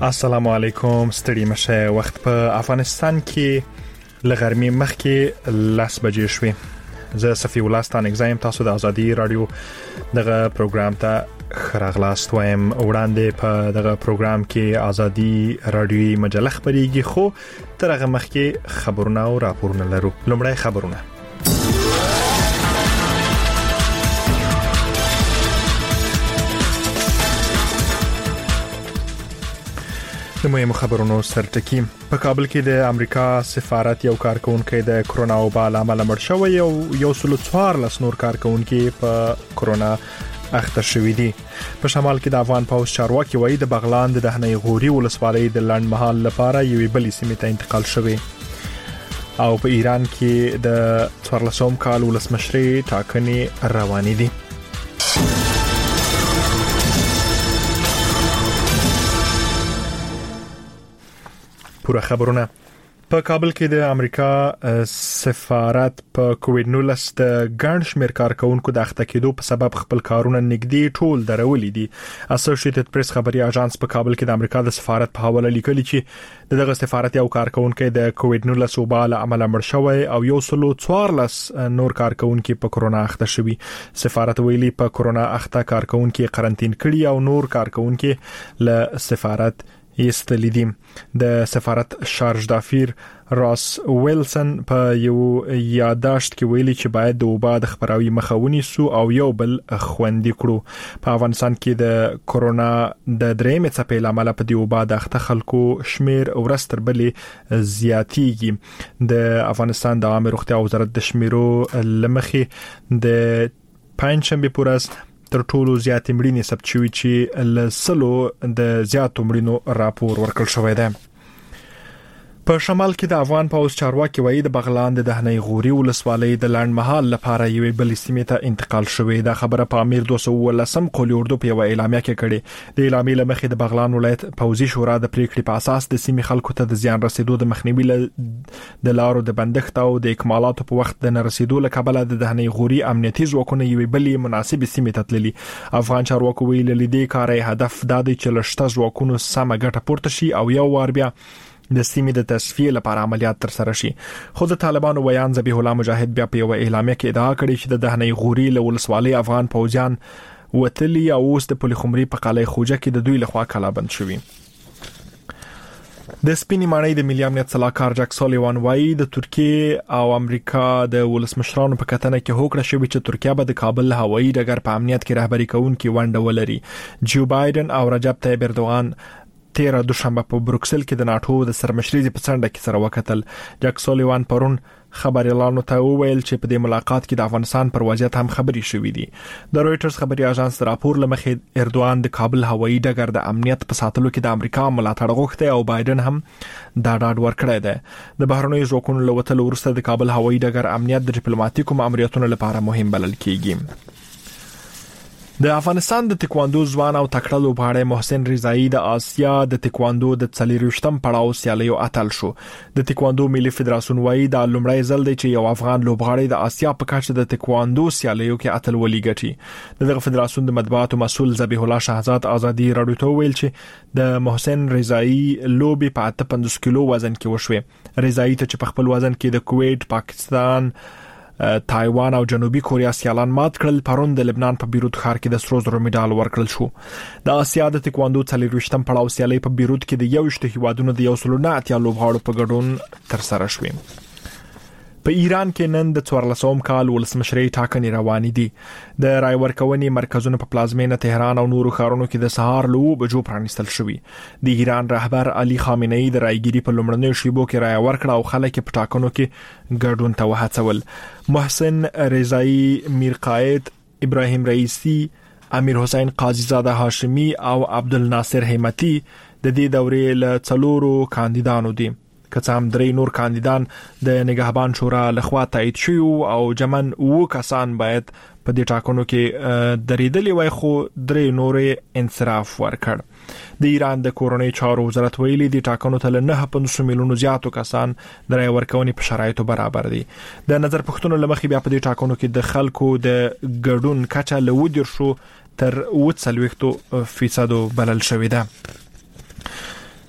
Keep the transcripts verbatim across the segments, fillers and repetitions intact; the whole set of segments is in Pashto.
السلام علیکم. ستړي مشه. وخت په افغانستان کې لغرمې مخکې لاس بجې شوې. زه صفی الله ستانک زایم. تاسو د ازادي رادیو دغه پروګرام ته خراغلاست وایم. وړاندې په دغه پروګرام کې ازادي رادیوي مجله خبريږي، خو تر هغه مخکې خبرونه او راپورونه لرو. لومړی خبرونه. د مهمو خبرونو سرټکی. په کابل کې د امریکا سفارت یو کارکونکو د کرونا وبا لامل مړ شوی او یو سلو څوارلس نور کارکونکو په کرونا اخته شوی دي. په شمال کې د افغان پوز چارواکي وایي د بغلان د دهنی غوري ولسوالۍ د لړن محل لپاره یوې بلې سیمې ته انتقال شوی. او په ایران کې د څوارلسم کال ولسمشري ټاکنې روانې دي. پوره خبرونه. په کابل کې د امریکا سفارت په کووډ نولس د ګڼ شمېر کارکونکو د اخته کېدو په سبب خپل کارونه نږدې ټول درولې دي. اسوسییټډ پریس خبري اژانس په کابل کې د امریکا د سفارت په حواله لیکلي چې دغه سفارت یو کارکونکو د کووډ نولس وبا له امله مړ شوی او یو سلو څوارلس نور کارکونکو په کرونا اخته شوی. سفارت ویلي په کرونا اخته کارکونکو قرنټین کړي او نور کارکونکو له سفارت یستلی دي. د سفارت شارج دافیر راس ویلسن په یو یاداشت کې ویلي چې باید د وبا د خبراوي مخاوني سو او یو بل خوندې کړو. په افغانستان کې د کرونا د درېمې څپې لامل په دی وبا د اخته خلکو شمیر ورستر بلې زیاتیږي. د افغانستان د عامه روغتیا وزارت د شمیرو لمخې د پنځشنبه پورز تر ټولو زیات مړینې ثبت شوې چې لسلو د زیاتو مړینو راپور ورکړل شوی دی. په شمال کې د افغان پوز چارواکي وایي د بغلان د دهنی غوري ولسوالۍ د لړن محل لپاره یوې بلې سیمې ته انتقال شوی. دا خبره په امیر دوه سوه ولسم قولي اردو په یو اعلامیه کې کړې. د اعلامیې لمخې د بغلان ولایت پوزي شورا د پریکړې په اساس د سیمې خلکو ته د زیان رسیدو د مخنیوي د لارو د بندښت او د اکمالاتو په وخت د نرسیدو له کبله د دهنی غوري امنیتي ځواکونه یوې بلې مناسبې سیمې ته تللي. افغان چارواکو ویلي لیدې کاري هدف دا دی چې لشته ځواکونو سمه ګټه پورته شي او یو وار بیا د سیمې د تصفیه لپاره عملیات تر سره شي. خو د طالبانو ویان ذبیح الله مجاهد بیا په یو اعلامیه کې ادعا کړې چې د دهنی غوري له ولسوالۍ افغان پوځیان وتلي او اوس د پولیخمري په قلعه خوجه کې د دوی لخوا کلابند شوي. د سپینې ماڼۍ د ملي امنیت صلاحکار جک سولیوان وایي د ترکیه او امریکا د ولسمشرانو په کتنه کې هوکړه شوې چې ترکیه به د کابل هوایي ډګر په امنیت کې رهبري کوونکي ونډه ولري. جو بایدن او رجب طیب اردوغان تیره دوشنبه په بروکسل کې د ناتو د سرمشرۍ په څنډه کې سره وکتل. جک سولیوان پرون خبريالانو ته وویل چې په دې ملاقات کې د افغانستان پر وضعیت هم خبري شوې دي. د رويټرز خبري اژانس راپور لمخې اردوان د کابل هوایي ډګر د امنیت په ساتلو کې د امریکا ملاتړ غوښته او بایدن هم دا ډاډ ورکړی دی. د بهرنیو ځواکونو له وتلو وروسته د کابل هوایي ډګر امنیت د ډیپلوماټیکو ماموریتونو لپاره مهم بلل کیږي. د افغانستان د تکواندو ځوان او تکړه لوبغاړی محسن رضایی د آسیا د تکواندو د څلورویشتم پړاو سیالیو اتل شو. د تکواندو ملي فدراسیون وایي دا لومړی ځل دی چې یو افغان لوبغاړی د آسیا په کچه د تکواندو سیالیو کې اتل ولي ګټي. دغه فدراسیون د مطبوعاتو مسؤل ذبیح الله شهزاد ازادي رادیو ته ویل چې د محسن رضایی لوبي په اته پنځوس کیلو وزن کې وشوه. رضایی ته چې په خپل وزن کې د کویت، پاکستان، تایوان او جنوبي کوریا سیالان مات کړل. پرون د لبنان په بیروت ښار کې د سرو زرو میډال ورکړل شو. د آسیا د تکواندو څلورویشتم پړاو سیالي په بیروت کې د یوشت هیوادونو د یو سلو نه اتیا لوبغاړو په ګډون تر سره شوې. په ایران کې نن د څوارلسم کال ولسمشري ټاکنې روانې دي. د رای ورکونې مرکزونه په پلازمینه تهران او نورو ښارونو کې د سهار له اوه بجو پرانیستل شوي. د ایران رهبر علي خامنه‌ای د رایګيري په لومړنیو شیبو کې رای ورکړه او خلک په ټاکنو کې ګډون ته وهڅول. محسن رضایی، میرقائد ابراهیم رئیسی، امیر حسین قاضی زاده هاشمی او عبدالناصر همتی د دې دورې له څلورو کاندیدانو دي. که څه هم درې نور کاندیدان د نگهبان شورا لخوا تایید شوي او جمن اوه کسان باید په دې ټاکنو کې درېدلي وای، خو درې نورې انصراف ورکړ. د ایران د کورنۍ چارو وزارت ویلي دي ټاکنو ته له نه پنځوس میلیونو زیاتو کسان د رای ورکونې په شرایطو برابر دي. د نظر پوښتنو لمخې بیا په دې ټاکنو کې د خلکو د ګډون کچه له ودرشو تر اوه څلوېښت فیصد بلل شوې ده.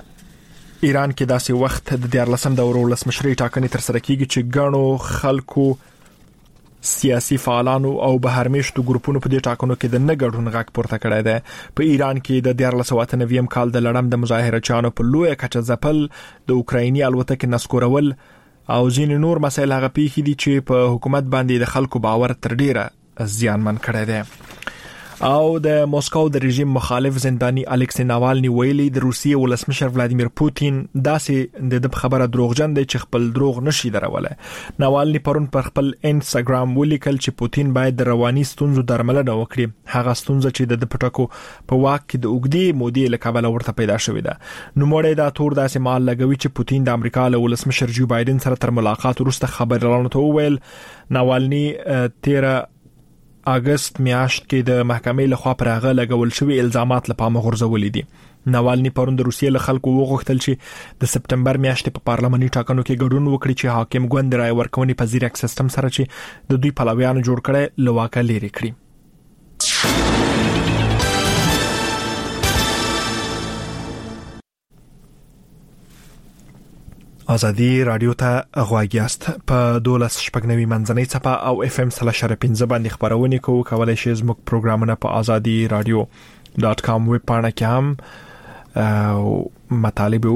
ایران کې داسې وخت د دیارلسم دور ولسمشرۍ ټاکنې تر سره کیږي چې ګڼو خلکو سیاسي فعالانو او بهرمېشتو ګروپونو په دې ټاکنو کې د نه ګډون غږ پورته کړی دی. په ایران کې د دیارلس سوه اته نوي کال د لړم د مظاهره چانو په لوی کچه ځپل، د اوکرایني الوتکې نسکورول او ځینې نور مسایل هغه پیښې دي چې په حکومت باندې د خلکو باور تر ډیره زیانمن کړی دی. او د موسکو د رژیم مخالف زنداني الکسی ناوالني ویلي د روسیې ولسمشر ولادیمیر پوتین داسې د خبره دروغجن دی چې خپل دروغ نشي درولای. ناوالني پرون پر خپل انستګرام ولیکل چې پوتین باید د رواني ستونزو درملنه وکړي، هغه ستونزه چې د پټکو په واک کې د اوګدي مودې له کبله ورته پیدا شوې ده. نو مړی دا تور داسې مال لګوي چې پوتین د امریکا له ولسمشر جو بایدن سره تر ملاقات وروسته خبرونه ته وویل. ناوالني تیره اگست میاشت کې د محکمې لخوا پر هغه لګول شوی الزامات لپاره غورځولې دي. ناوالني پرون د روسیې له خلکو وغوښتل چې د سپټمبر میاشتې په پارلماني ټاکنو کې ګډون وکړي چې حاکم ګوند رای ورکونې په زیرک سیستم سره چې د دوی پلویانو جوړ کړي لواکه لري کړی. ازادي رادیو ته غواګیاست په دولس شپږنوي منځنۍ صفه او اف ام سلاشر پنځه باندې خبرونه کوو. کولای شئ زموږ پروګرامونه په ازادي رادیو ډاټ کام ویب پاڼه کې هم مطالب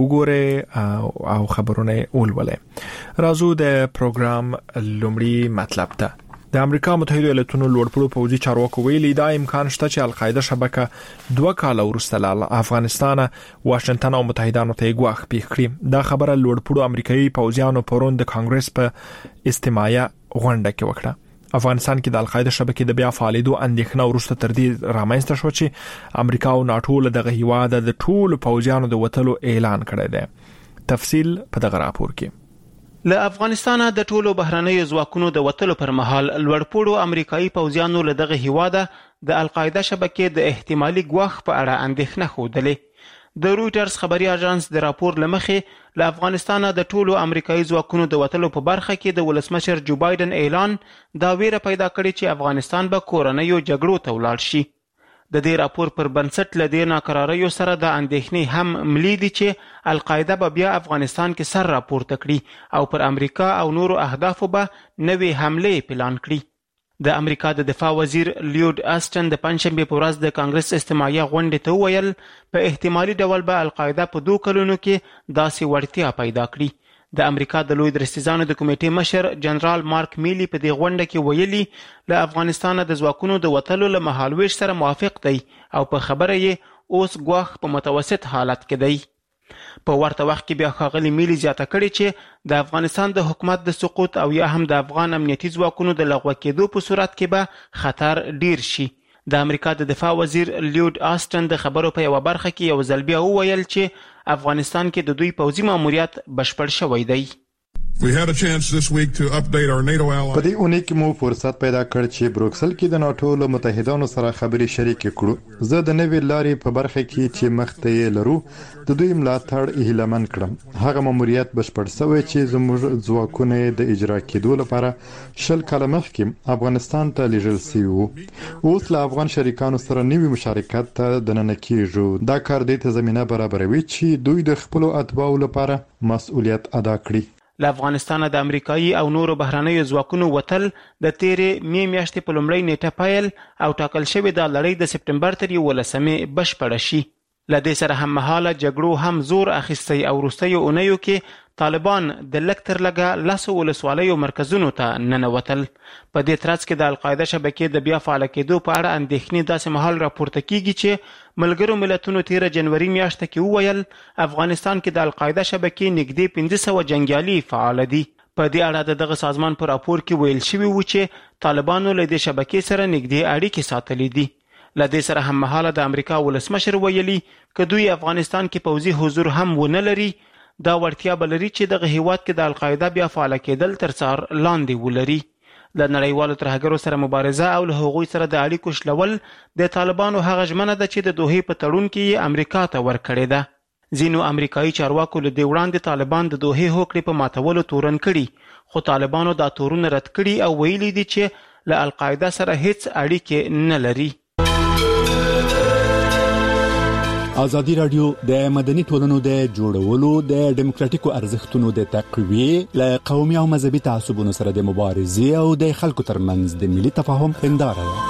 وګورئ او خبرونه ولولئ. راځو د پروګرام لومړی مطلب ته. د امریکا متحده ایالاتونو لوړپوړو پوځي چارواکو ویلي دا امکان شته چې القاعده شبکه دوه کال وروسته له افغانستان، واشنگټن او متحدانو ته غواخ پیښ کړي. دا خبره لوړپوړو امریکایي پوځیانو پرون د کانګرس په استماعیه غونډه کې وکړه. افغانستان کې د القاعده شبکې د بیا فعالیدو اندېښنه وروسته تر دې رامنځته شو چې امریکا او ناتو له دغه هیواد د ټولو پوځیانو د وټلو اعلان کړی دی. تفصیل په دغه راپور کې. له افغانستان د ټولو بهرنیو ځواکونو د وټلو پر مهال لوړپوړو امریکایي پوځیانو له دغه هیواده د القاعده شبکې د احتمالي ګواښ په اړه اندېښنه ښودلې. د رويټرز خبري اژانس د راپور لمخې له افغانستان د ټولو امریکایي ځواکونو د وټلو په برخه کې د ولسمشر جو بایدن اعلان دا ویره پیدا کړې چې افغانستان به کورنیو جګړو ته ولاړ شي. د دې راپور پر بنسټ له دې ناکراریو سره د اندېښنې هم ملي دي چې القاعده به بیا افغانستان کې سر راپورته کړي او پر امریکا او نورو اهدافو به نوې حملې پلان کړي. د امریکا د دفاع وزیر لیود آسټن د پنځشنبه په ورځ د کانګرس استماعیه غونډې ته وویل په احتمالي ډول به القاعده په دوه کلونو کې داسې وړتیا پیدا کړي. د امریکا د لوی درستیزانو د کمیټې مشر جنرال مارک میلی په دې غونډه کې ویلي له افغانستان د ځواکونو د وټلو له مهالويش سره موافق دی او په خبره یې اوس ګواښ په متوسط حالت کې دی. په ورته وخت کې بیا ښاغلي میلی زیاته کړې چې د افغانستان د حکومت د سقوط او یا هم د افغان امنیتي ځواکونو د لغوه کېدو په صورت کې به خطر ډیر شي. د امریکا د دفاع وزیر لیود آسټن د خبرو په یو برخه کې یو ځل بیا وویل چې افغانستان کې د دوی پوځي ماموریت بشپړ شوی دی. We had a chance this week to update our NATO allies. په دې اونۍ کې مو فرصت پیدا کړ چې بروکسل کې د ناتو له متحدانو سره خبرې شریکې کړو. زه د نوې لارې په برخه کې چې مخ ته یې لرو د دوی ملاتړ هیلمن کړم. هغه ماموریت بشپړ شوی چې زموږ ځواکونه د اجرا کېدو لپاره شل کاله مخکې افغانستان ته لیږل شوي وو. اوس له افغان شریکانو سره نوي مشارکت ته دننه کېږو. دا کار دې ته زمينه برابروي چې دوی د خپل اتباعو لپاره مسؤلیت ادا کړي. له افغانستان د امریکایي او نورو بهرنیو ځواکونو وټل د تیرې می میاشتې په لومړۍ نیټه پیل او ټاکل شوی د لړۍ د سپټمبر تر یولسمې بشپړه شي. له دې سره هم مهاله جګړو هم زور اخیستی او وروستیو اونیو کې طالبان د لږ تر لږه لسو ولسوالیو مرکزونو ته ننوتل. په دې ترڅ کې د القاعده شبکې د بیا فعال کېدو په اړه اندېښنې داسې مهال راپورته کیږي چې ملګرو ملتونو تیره جنوري میاشت کې وویل افغانستان کې د القاعده شبکې نږدې پنځه سوه جنګیالي فعال دي. په دې اړه د دغه سازمان په راپور کې ویل شوی و چې طالبانو له دې شبکې سره نږدې اړیکې ساتلې دي. له دې سره هم مهاله د امریکا ولسمشر ویلي که دوی افغانستان کې پوځي حضور هم ونه لري دا وړتیا به لري چې دغه هیواد کې د القاعده بیا فعال کېدل تر څار لاندې ولري. د نړیوالو ترهګرو سره مبارزه او له هغوی سره د اړیکو شلول د طالبانو هغه ژمنه ده چې د دوحې په تړون کې امریکا ته ورکړې ده. ځینو امریکایي چارواکو له دې وړاندې طالبان د دوحې هوکړې په ماتولو تورن کړي خو طالبانو دا تورن رد کړي او ویلي دي چې له القاعده سره هیڅ اړیکې نه لري. ازادي رادیو د مدني ټولنو د جوړولو د ډیموکراتیکو ارزښتونو د تقویې ل قومي او مذهبي تعصبونو سره د مبارزې او د خلکو ترمنځ د ملي تفاهم هنداره ده.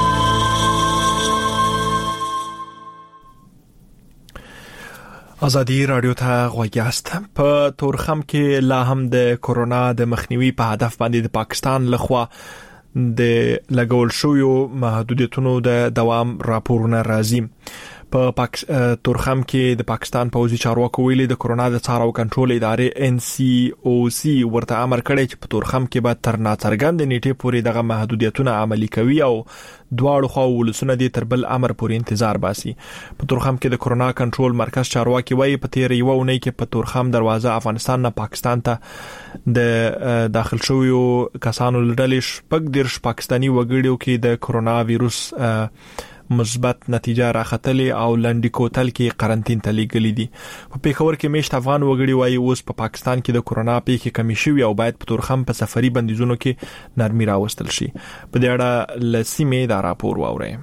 ازادي رادیو ته غوږیاست. په تورخم کې لا هم د کورونا د مخنیوي په هدف باندې د پاکستان لخوا د لګول شویو محدودیتونو د دوام راپورونه راځي. په پاک... تورخم کې د پاکستان پوځي چارواکو ویلي د کورونا د څار او کنټرول ادارې ان سي او سي ورته امر کړی چې په تورخم کې به تر ناڅرګند نیټه پورې دغه محدودیتونه عملي کوي او دواړو خوا ولسونه دي تر بل امر پورې انتظار باسي. په تورخم کې د کورونا کنټرول مرکز چارواکي وایي په تیر یو ونې کې په تورخم دروازه افغانستان نه پاکستان ته د داخل شویو کسانو لړل شپږ دیرش پاکستانی وګړو کې د کورونا وایروس مثبت نتیجه راختلې او لنډی کوتل کې قرنټین ته لګلې دي. په پیښور کې میشت افغان وګړي وایي اوس په پا پاکستان کې د کورونا پیښې کمی شوې او باید په تورخم په سفري بندیزونو کې نرمي راوستل شي. په دې اړه لسیمه دا راپور واوري.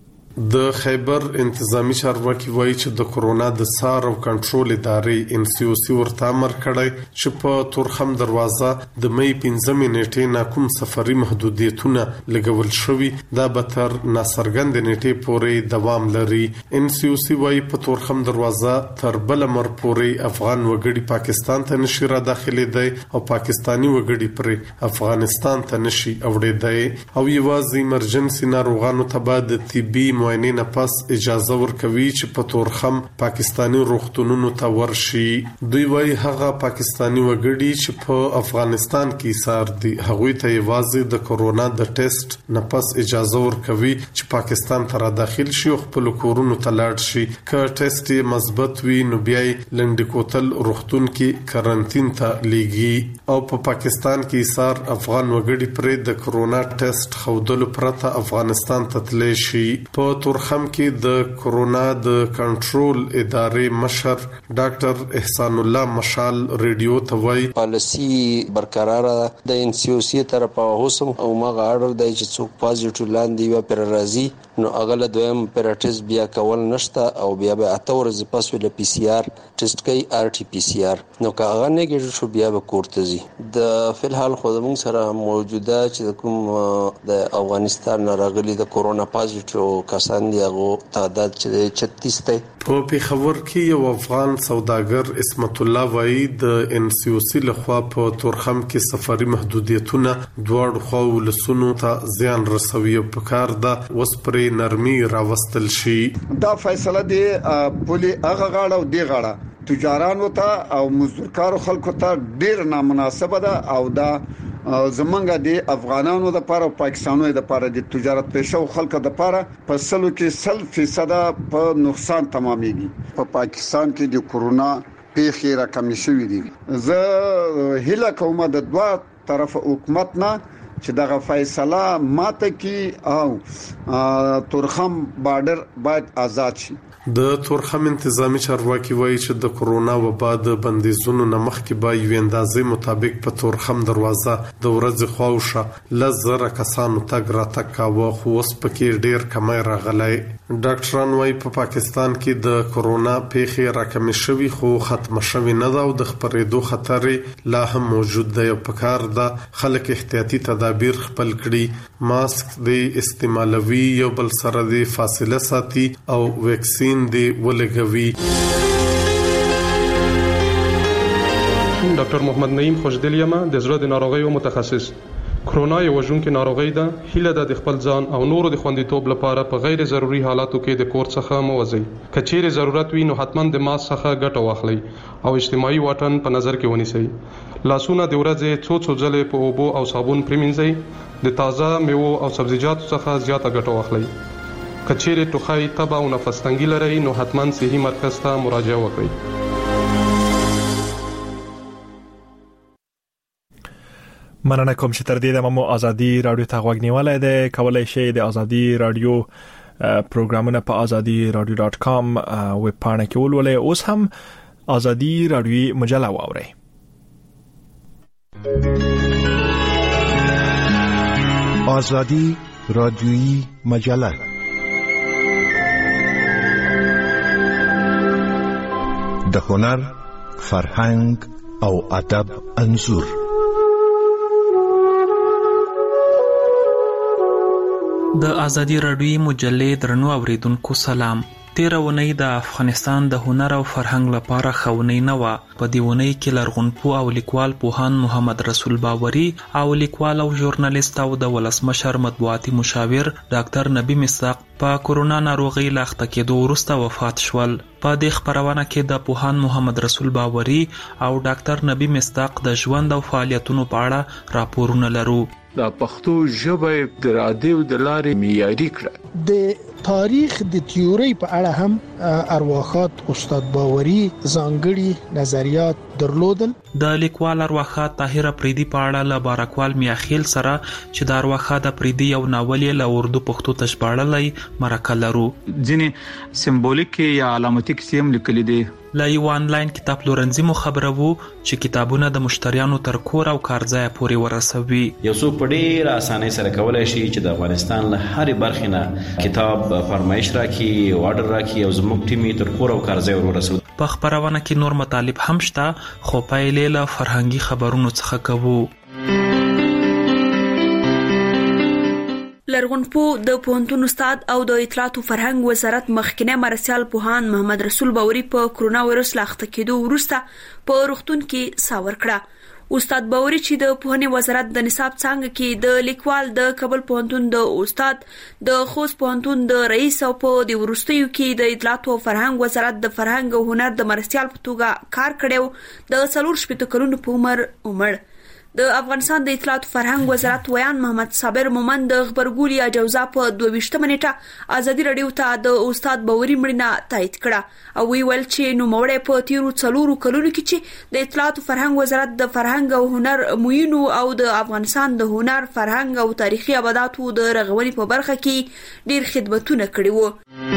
د خیبر انتظامی چارواکي وایي چې د کورونا د څار او کنټرول ادارې ان سی او سی ورته امر کړی چې په تورخم دروازه د مې پنځمې نیټې نه کوم سفري محدودیتونه لګول شوي دا به تر ناڅرګند نیټې پورې دوام لري. ان سی او سی وایي په تورخم دروازه تر بل مر پورې افغان وګړي پاکستان ته نشي را داخليدای او پاکستانی وګړي پر افغانستان ته نشي اوړېدای او یوازې ایمرجنسي ناروغانو ته بعد طبي معاینه نه پس اجازه ورکوي چې په تورخم پاکستانی روغتونونو ته ورشي. دوی وایي هغه پاکستانی وګړي چې په افغانستان کې سار دي هغوی ته یوازې د کورونا د ټیسټ نه پس اجازه ورکوي چې پاکستان ته را داخل شي او خپل کورونو ته لاړ شي. که ټیسټ یې مثبت وي نو بیا لنډی کوتل روغتون کې قرنټین ته لیږي او په پاکستان کې سار افغان وګړي پر د کورونا ټیسټ خودلو پرته افغانستان ته تللی شي. په تورخم کې د کورونا د کنټرول ادارې مشر ډاکټر احسان الله مشال ریډیو ته وایي پالیسی برقرار ده د ان سی او سی طرفه اوسم او ماغه اړه د چې څوک پازیټیو لاندې و پر راځي نو اغله دویم پرټیس بیا کول نشته او بیا به اته ورځې پس ول پی سی آر ټیسټ کوي آر ټي پی سی آر نو کاغه نیګیټیو شو بیا به کوړه زی. د فلحال خو موږ سره موجوده چې کوم د افغانستان راغلي د کورونا پازیټیو کسان دی هغه تعداد چې چھتیس دی. په پیښور کې یو افغان سوداګر اسمت الله وایي د ان سی او سی لخوا په تورخم کې سفري محدودیتونه دواړو خوا ولسونو ته زیان رسوي او په کار ده اوس پرې نرمي راوستل شي. دا فیصله دی پولی هغه غاړه او دی غاړه تجارانو ته او مزدورکارو خلکو ته ډیر نامناسبه ده او دا زمونږ د افغانانو د لپاره او پاکستانونو د لپاره د تجارت پېښو خلکو د لپاره په سلو کې سل فیصد په نقصان تمامېږي. په پاکستان کې د کورونا پیښې راکمې شوې دي. زه هیله کوم د دوه طرف حکومت نه چې دغه فیصله ماته کی او تورخم بارډر باید آزاد شي. د تورخم انتظامی چارواکي وایي چې د کورونا وبا د بندیزونو نه مخکې به یو اندازې مطابق په تورخم دروازه د ورځې خواوشه لزر کسانو تګ راتګ کاوه خو اوس پکې ډیر کمی راغلی. ډاکټران وایي په پاکستان کې د کورونا پیښې راکمې شوي خو ختم شوي نه ده او د خپرېدو خطر لا هم موجود دی او په کار ده خلک احتیاطي تدابیر خپل کړي. ماسک د استعمالوي یو بل سره د فاصله ساتي او ویکسین دی ولګوي. ډاکټر محمد نعیم خوشدلیمه د زړه د ناروغیو متخصص. کرونا یو وژونکې ناروغي ده. هیله ده د خپل ځان او نورو د خوندیتوب لپاره په غیر ضروري حالاتو کې د کور څخه مو وځي. کچېره ضرورت وي نو حتما د ماسک څخه ګټه واخلئ او اجتماعي واټن په نظر کې ونیسئ. لاسونه د ورځې څو څو ځله په اوبو او صابون پریمنځئ. د تازه میوو او سبزیجاتو څخه زیاته ګټه واخلئ. کچېره ټوخی تبه او نفس تنګي لري نو حتما صحي مرکز ته مراجعه وکړئ. مننه کوم چې تر دې دمو ازادي رادیو ته غوږ نیولای دی. کولای شئ د ازادي رادیو پروګرامونه په ازادي رادیو ډاټ کام ویب پاڼه کې ولولئ. اوس هم ازادي رادیو مجله واورئ. ازادي رادیویی مجله د هنر، فرهنګ او ادب انځور. د ازادي راډیو مجلې درنو اوریدونکو سلام. تیر ونی د افغانستان د هنر او فرهنګ لپاره خونی نه و. په دې ونی کې لرغونپوه او لیکوال پوهان محمد رسول باوري او لیکوال او ژورنالیست او د ولسمشر مطبوعاتي مشاور ډاکټر نبی مساق په کورونا ناروغي لاخته کېدو وروسته وفات شول. په دې خبرونه کې د پوهان محمد رسول باوري او ډاکټر نبی مساق د ژوند او فعالیتونو په اړه راپورونه لرو. د پښتو ژبه د رادیو د لارې معیاري کړه. د تاریخ د تیوري په اړه هم ارواخات استاد باوري ځانګړي نظریات درلودل. د لیکوال ارواخات طاهر افریدي په اړه له بارکوال میاخیل سره چې د ارواخات افریدي یو ناول یې له اردو پښتو ته ژباړلی مرکه لرو. ځینې سمبولیک یا علامتي کیسې هم لیکلي دي. له یو آنلاین کتاب پلورنځي مو خبره وو چې کتابونه د مشتریانو تر کور او کارځای پورې ورسوي. یو څوک په ډېر اسانۍ سره کولای شي چې د افغانستان له هرې برخې نه کتاب فرمایش راکړي او آرډر راکړي او زموږ ټیم یې تر کور او کارځای ورسوي. په خبرونه کې نور مطالب هم شته خو پایلې له فرهنګي خبرونو څخه کوو. لرغونپوه د پوهنتون استاد او د اطلاعات او فرهنګ وزارت مخکنی مرستیال پوهان محمد رسول باوري په کرونا وایرس لاخته کېدو وروسته په روغتون کې ساور کړه. استاد باوري چې د پوهنې وزارت د نصاب څانګه کې د لیکوال د کابل پوهنتون د استاد د خوست پوهنتون د رئیس او په د ورستیو کې د اطلاعات او فرهنګ وزارت د فرهنګ او هنر د مرستیال په توګه کار کړو د څلور شپږ کلونو په عمر عمر د افغانستان د اطلاعات فرهنګ وزارت ویان محمد صابر مومن د خبرګولي اجازه په دوه ویشتمه نیټه ازادي راډیو ته د استاد باوري مړینه تایید کړه او وی ول چې نو موړې په تیرو څلورو کلونو کې چې د اطلاعات فرهنګ وزارت د فرهنګ او هنر موینو او د افغانستان د هنر فرهنګ او تاریخي ابداتو د رغونې په برخه کې ډیر خدمتونه کړي وو.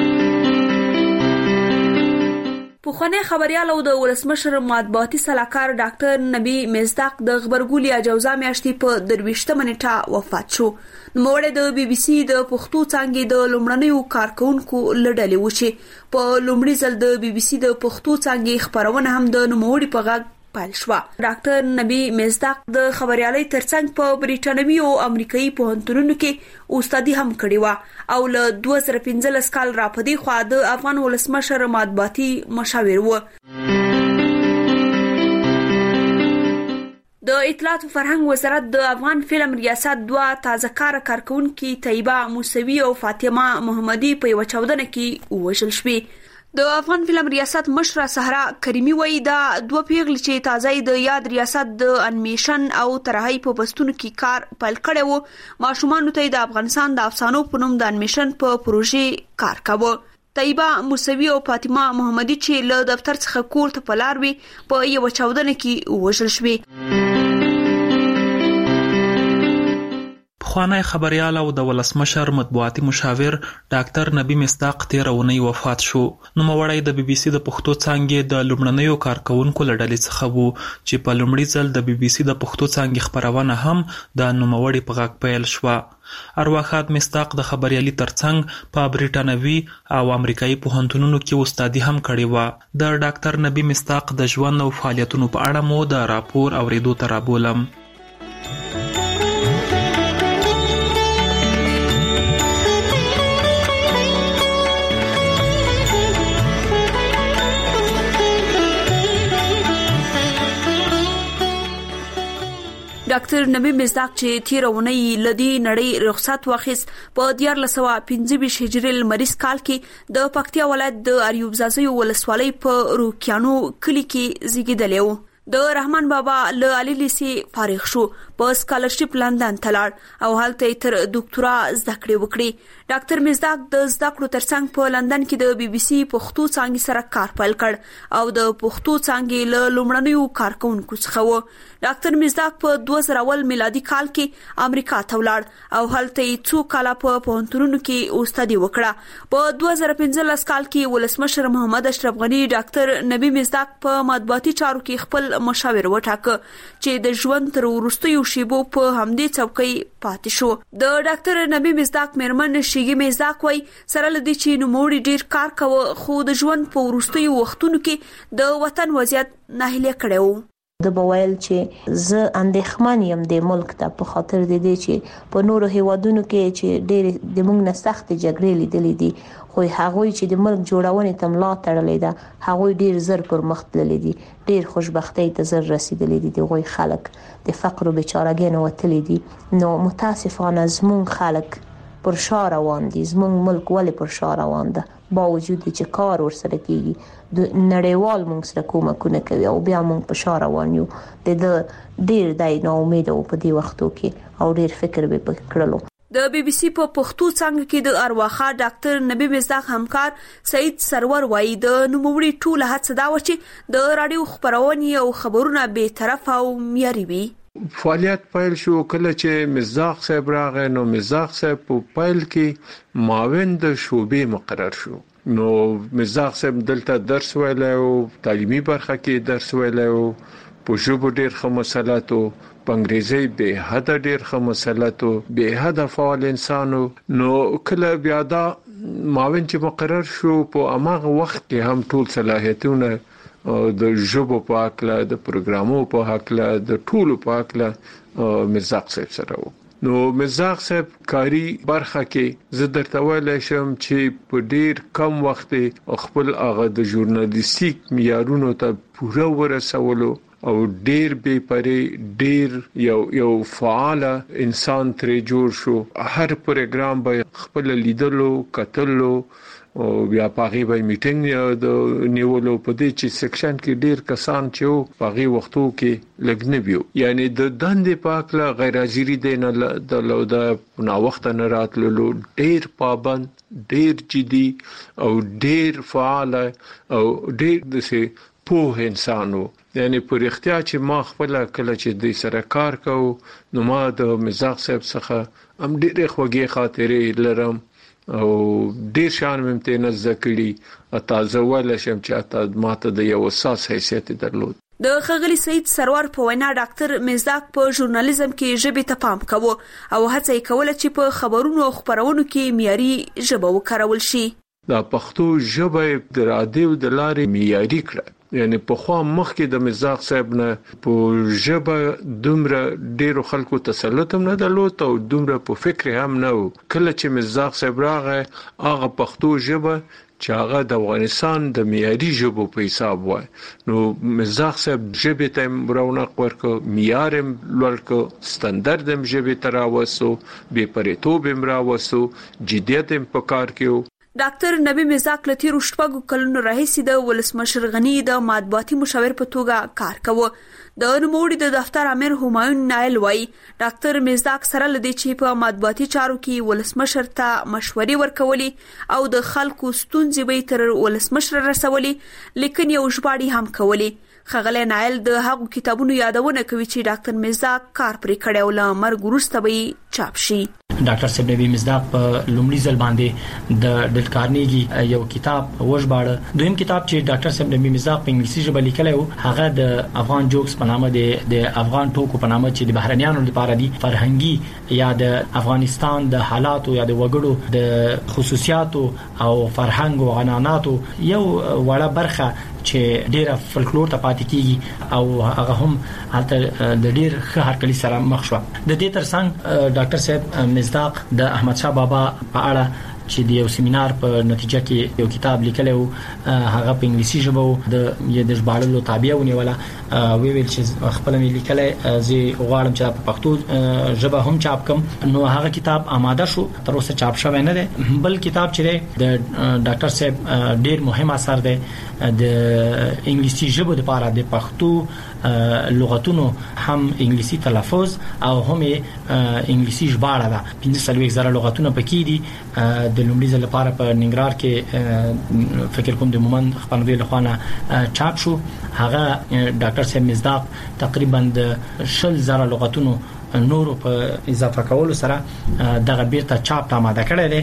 پوخانه خبريال او د ولسمشر مطبوعاتي صلاحکار ډاکټر نبی مصداق د خبرګولي اجازه میاشتې په درويشتمه نیټه وفات شو. نوموړی د بي بي سي د پښتو څانګې د لومړنیو کارکونکو لړلې و چې په لومړي ځل د بي بي سي د پښتو څانګې خبرونه هم د نوموړي په غږ پیل شو. ډاکټر نبی مصداق د خبريالۍ ترڅنګ په بریټانوي او امریکایي پوهنتونونو کې استادي هم کړې و او له دوه زره پنځلس کال راپدې خو د افغان ولسمشر مطبوعاتي مشاور و. د اطلاعات او فرهنګ وزارت د افغان فلم ریاست دوه تازه کار کارکونکو طیبه موسوي او فاطمه محمدي په یو چاودنه کې وژل شوې. د افغان فلم ریاست مشره صحرا کریمی وایي دا دوه پیغلې چې تازه د یاد ریاست د انیمیشن او طراحي په بستونو کې کار پیل کړی وو ماشومان ته د افغانستان د افسانو په نوم د انیمیشن په پروژې کار کاوه. طیبه موسوي او فاطمه محمدي چې له دفتر څخه کور ته په لار وي په یو چاودنه کې وژل شوې. پخوانی خبريال او د ولسمشر مطبوعاتي مشاور ډاکټر نبی مصداق تیر اونۍ وفات شو. نوموړی د بي بي سي د پښتو څانګې د لومړنیو کارکونکو له ډلې څخه وو چې په لومړي ځل د بي بي سي د پښتو څانګې خبرونه هم د نوموړي په غږ پیل شوه. ارواخات مصداق د خبريالي ترڅنګ په بریټانوي او امریکایي پوهنتونونو کې استادي هم کړې و. د ډاکټر نبی مصداق د ژوند او فعالیتونو په اړه مو د راپور اوریدو ته رابولم. ډاکټر نبی مصداق چې تیرونه لدی نړۍ رخصت واخیست په دیار لسوا پنځه ویشت هجري لمریز کال کې د پکتیا ولایت د اریوب زازیو ولسوالۍ په روکیانو کلی کې زیږیدلی و. د رحمان بابا له علي لیسي فارغ شو په سکالرشپ لندن ته لاړ او هلته تر ډاکټرا زده کړې وکړې. ډاکټر مصداق د زده کړو ترڅنګ په لندن کې د بي بي سي پښتو څانګې سره کار پیل کړ او د پښتو څانګې له لومړنیو کارکونکو څخه و. ډاکټر مصداق په دوه زره اول میلادي کال کې امریکا ته ولاړ او هلته څو کاله په پوهنتونونو کې استادي وکړه. په دوه زره پنځلس کال کې ولسمشر محمد اشرف غنی ډاکټر نبی مصداق په مطبوعاتي چارو کې خپل مشاور وټاکه چې د ژوند تر وروستیو شیبو په همدې څوکۍ پاتې شو. د ډاکټر نبی مصداق میرمن شیګي مصداق وای سره لدی چې نوموړي ډیر کار کوي خو د ژوند په وروستیو وختونو کې د وطن وضعیت ناهیله کړو. د بوایل چې ز اندېښمن یم د ملک ته په خاطر د دې چې په نورو هیوادونو کې چې ډېر د موږ نه سخت جګړې لیدلې دي خو هغوی چې د ملک جوړونې ته ملا تړلې ده هغوی ډېر زر پر مخ تللي دي، ډېر خوشبختۍ ته زر رسیدلي دي. د غوي خلک د فقر او بیچارهګۍ نه وتلي دي. نو متاسفانه زموږ خلک پر شا روان دي. زموږ ملک ولې پر شا روان ده با وجود چې کار ورسره کیږي د نړیوال موږ سره کومکونه کوي او بیا موږ په شا روان یو. د ډیر دای نو امید او په دې وختو کې او ډیر فکر به وکړلو. د بي بي سي په پښتو څنګه کې د ارواخا ډاکټر نبی مصداق همکار سید سرور وایي د نوموړي ټول هڅه دا و چې د رادیو خبرونه او خبرونه به طرف او معیاري وي. فعالیت پیل شو کله چې مصداق صاحب راغی. نو مصداق صاحب په پیل کې معاون د شوبې مقرر شو. نو مصداق صاحب دلته درس ویلی او تعلیمي برخه کې درس ویلی او په ژبو ډېر ښه مسلط او په انګریزي به حد ډېر ښه مسلط او به حد فعال انسان. نو کله بیا دا معاون چې مقرر شو په هغه وخت کې هم ټول صلاحیتونه د ژبو په اړه د پروګرامو په اړه د ټولو په اړه مصداق صاحب سره وو. نو مصداق صاحب کاری برخه کې زه درته ویلی شم چې په ډیر کم وخت خپل هغه د ژورنالیستیک معیارونو ته پوره ورسولو او ډیر بے پرې ډیر یو یو فعال انسان ترې جوړ شو. هر پروګرام به خپل لیدلو کتلو او بیا پاغي به میټینګ د نیولو په دې چې سیکشن کې ډیر کسان چې پاغي وختو کې لګنبیو یعنی د دندې پاکله غیر حاضری دین د لو د نا وخت نه راتللو ډیر پابند ډیر جدي او ډیر فعال او ډیر د په انسانو یعنی پر اختیار چې ما خپل کله چې د سره کار کوو نو ما د مصداق صاحب څخه هم ډیر خوږی خاطرې لرم او ډیر شان ممته نه ذکرې تازه ول شم چې اته ماته د یو اساس حیثیت درلود. د خغلی سید سرور په وینا ډاکټر مصداق په ژورنالیزم کې ژبې ته پام کوي او هڅه کوله چې په خبرونو او خبرونو کې معیاري ژبه وکارول شي. دا پښتو ژبه د رادیو د لارې معیاري کړه. یعنی په خوا مخکې د مصداق صاحب نه په ژبه دومره ډیرو خلکو تسلط هم نه درلود او دومره په فکر هم نه و. کله چې مصداق صاحب راغی هغه پښتو ژبه چې هغه د افغانستان د معیاري ژبو په حساب وای نو مصداق صاحب ژبې ته رونق ورکړ، معیار هم لوړ کړ، ستاندرد هم ژبې ته راوستو، بې پرېتوب هم راوستو، جدیت هم په کار کې و. ډاکټر نبی مصداق لتیر شپږ کلونو راهیسې د ولسمشر غنی د مطبوعاتي مشاور په توګه کار کوي. د نوموړي د دفتر امیر همایون نایل وای ډاکټر مصداق سره لدی چې په مطبوعاتي چارو کې ولسمشر ته مشورې ورکولي او د خلکو ستونزې به تر ولسمشر رسولي لیکن یو ژباړي هم کولی. خغلی نایل د هغو کتابونو یادونه کوي چې ډاکټر مصداق کار پرې کړی او له مرګ وروسته به چاپ شي. ډاکټر صاحب نبی مصداق په لومړي ځل باندې د ډل کارنیګي یو کتاب وژباړه. دویم کتاب چې ډاکټر صاحب نبی مصداق په انګلیسي ژبه لیکلی و هغه د افغان جوکس په نامه دی، د افغان ټوکو په نامه چې د بهرنیانو لپاره دی، فرهنګي یا د افغانستان د حالاتو یا د وګړو د خصوصیاتو او فرهنګ او عنعناتو یو وړه برخه چې ډیره فلکلور ته پاتې کیږي او هغه هم هلته د ډیر ښه هرکلی سره مخ شو. د دې ترڅنګ ډاکټر صاحب مصداق د احمد شاه بابا په اړه چې د یو سیمینار په نتیجه کې یو کتاب لیکلی و هغه په انګلیسي ژبه و د یې د ژباړلو تابع ونیوله. وی ویل چې خپل مې لیکلی زه غواړم چې په پښتو ژبه هم چاپ کم. نو هغه کتاب آماده شو، تر اوسه چاپ شوی نه دی. بل کتاب چې د ډاکټر صاحب ډیر مهم اثر دی د انګلیسي ژبه لپاره د پښتو لغتونو هم انګلیسي تلفظ او هم انګلیسي ژباړه ده. پنځه څلوېښت زره لغتونه پکې دي. د لومړي ځل لپاره په ننګرهار کې فکر کوم د مومند خپرندوی له خوا نه چاپ شو. هغه ډاکټر صاحب مصداق تقریبا د شل زره لغتونو نورو په اضافه کولو سره دغه بیرته چاپ ته آماده کړی دی.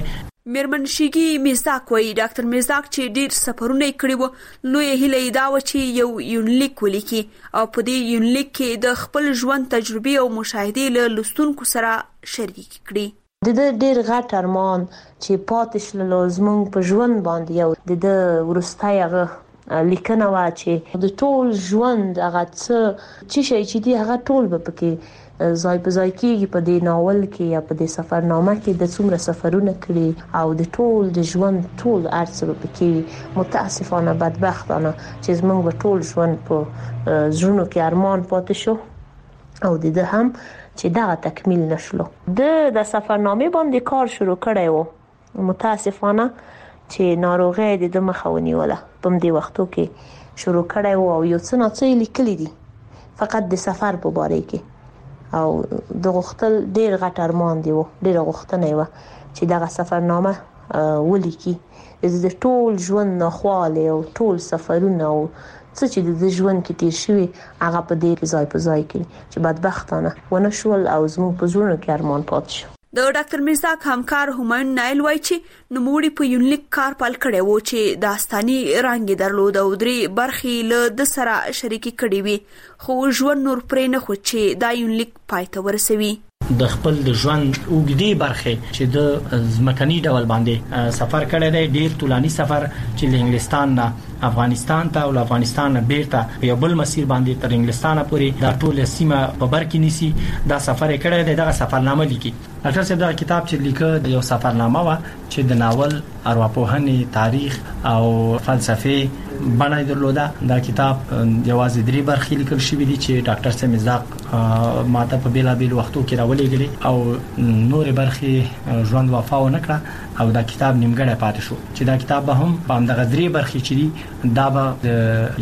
میرمن شیګي میزاک وایي ډاکټر میزاک چې ډیر سفرونه کړي وو نو یې هیله دا و چې یو یونلیک ولیکي او په دې یونلیک کې د خپل ژوند تجربې او مشاهدې له لوستونکو سره شریک کړي. د ډیر غټ ارمان چې پاتې شل زموږ په ژوند باندې یو د ورستای هغه لیکنه وا چې د ټول ژوند هغه څه چې شي چې دی هغه ټول به پکې زای په زای کېږي په دې ناول کې یا په دې سفرنامه کې د څومره سفرونه کړي او د ټول د ژوند ټول ارڅ په کې متاسفانه بدبختانه چې زموږ په ټول ژوند په ژوند کې ارمان پاتې شو او د ده هم چې دا تکمیل نشلو. د د سفرنامه باندې کار شروع کړی و متاسفانه چې ناروغي د مخه ونیوله په دې وختو کې شروع کړی و او یو څه نه څه لیکلي دي فقط د سفر په باره کې او د غختل ډیر غټ ارمان دی و ډیر غختنه و چې دغه سفرنامه ولیکي د ټول ژوند نخواله او ټول سفرونه او څه چې د ژوند کې تیر شوی هغه په دې ځای په ځای کې چې بدبختانه ونه شول او زموږ په زړونو کې ارمان پات شو. د ډاکټر میزاک همکار همایون نایل وایي چې نوموړي په یونلیک کار پال کړی وو چې داستاني رنګ درلود او درې برخې له د سره شریکي کړي وي خو ژوند نور پرې نه خو چې دا یونلیک پای ته ورسوي. د خپل د ژوند اوږدې برخې چې د ځمکني ډول باندې سفر کړی دی ډیر طولاني سفر چې له انګلستان نه افغانستان ته او افغانستان نه بیرته په یو بل مسیر باندې تر انګلستان پورې دا ټول سیمه په بر کې نیسي دا سفر کړی دی دغه سفرنامه لیکي. ډاکټر صاحب دا کتاب چې لیکه د یو سفرنامه و چې د ناول ارواپوهنې تاریخ او فلسفه باندې درلوده. دا کتاب یوازې درې برخې لیکل شوې دي چې ډاکټر صاحب مزاق ماته په بیلا بیل وختو کې راولېږلي او نور برخې ژوند وفا و نکړه او دا کتاب نیمګړی پاتې شو چې دا کتاب به هم په همدغه درې برخې چې دي دا به د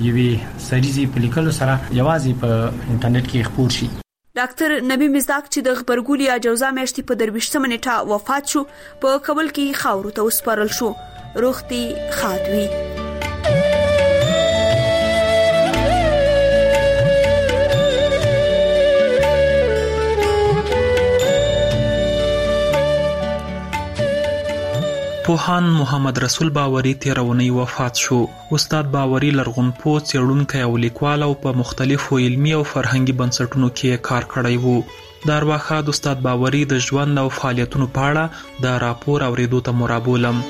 یوې سریزي په لیکلو سره یوازې په انټرنیټ کې خپور شي. ډاکټر نبی مزاک چې د خبرګولي اجازه میاشتې په درویشتمه نیټه وفات شو په کابل کې خاورو ته وسپارل شو. روغتي خادوي. پوهان محمد رسول باوري تیرونی وفات شو. استاد باوري لرغونپوه څېړونکی او لیکوال او په مختلفو علمي او فرهنګي بنسټونو کې کار کړی وو. د ارواښاد استاد باوري د ژوند او فعالیتونو په اړه د راپور اورېدو ته مو رابولم.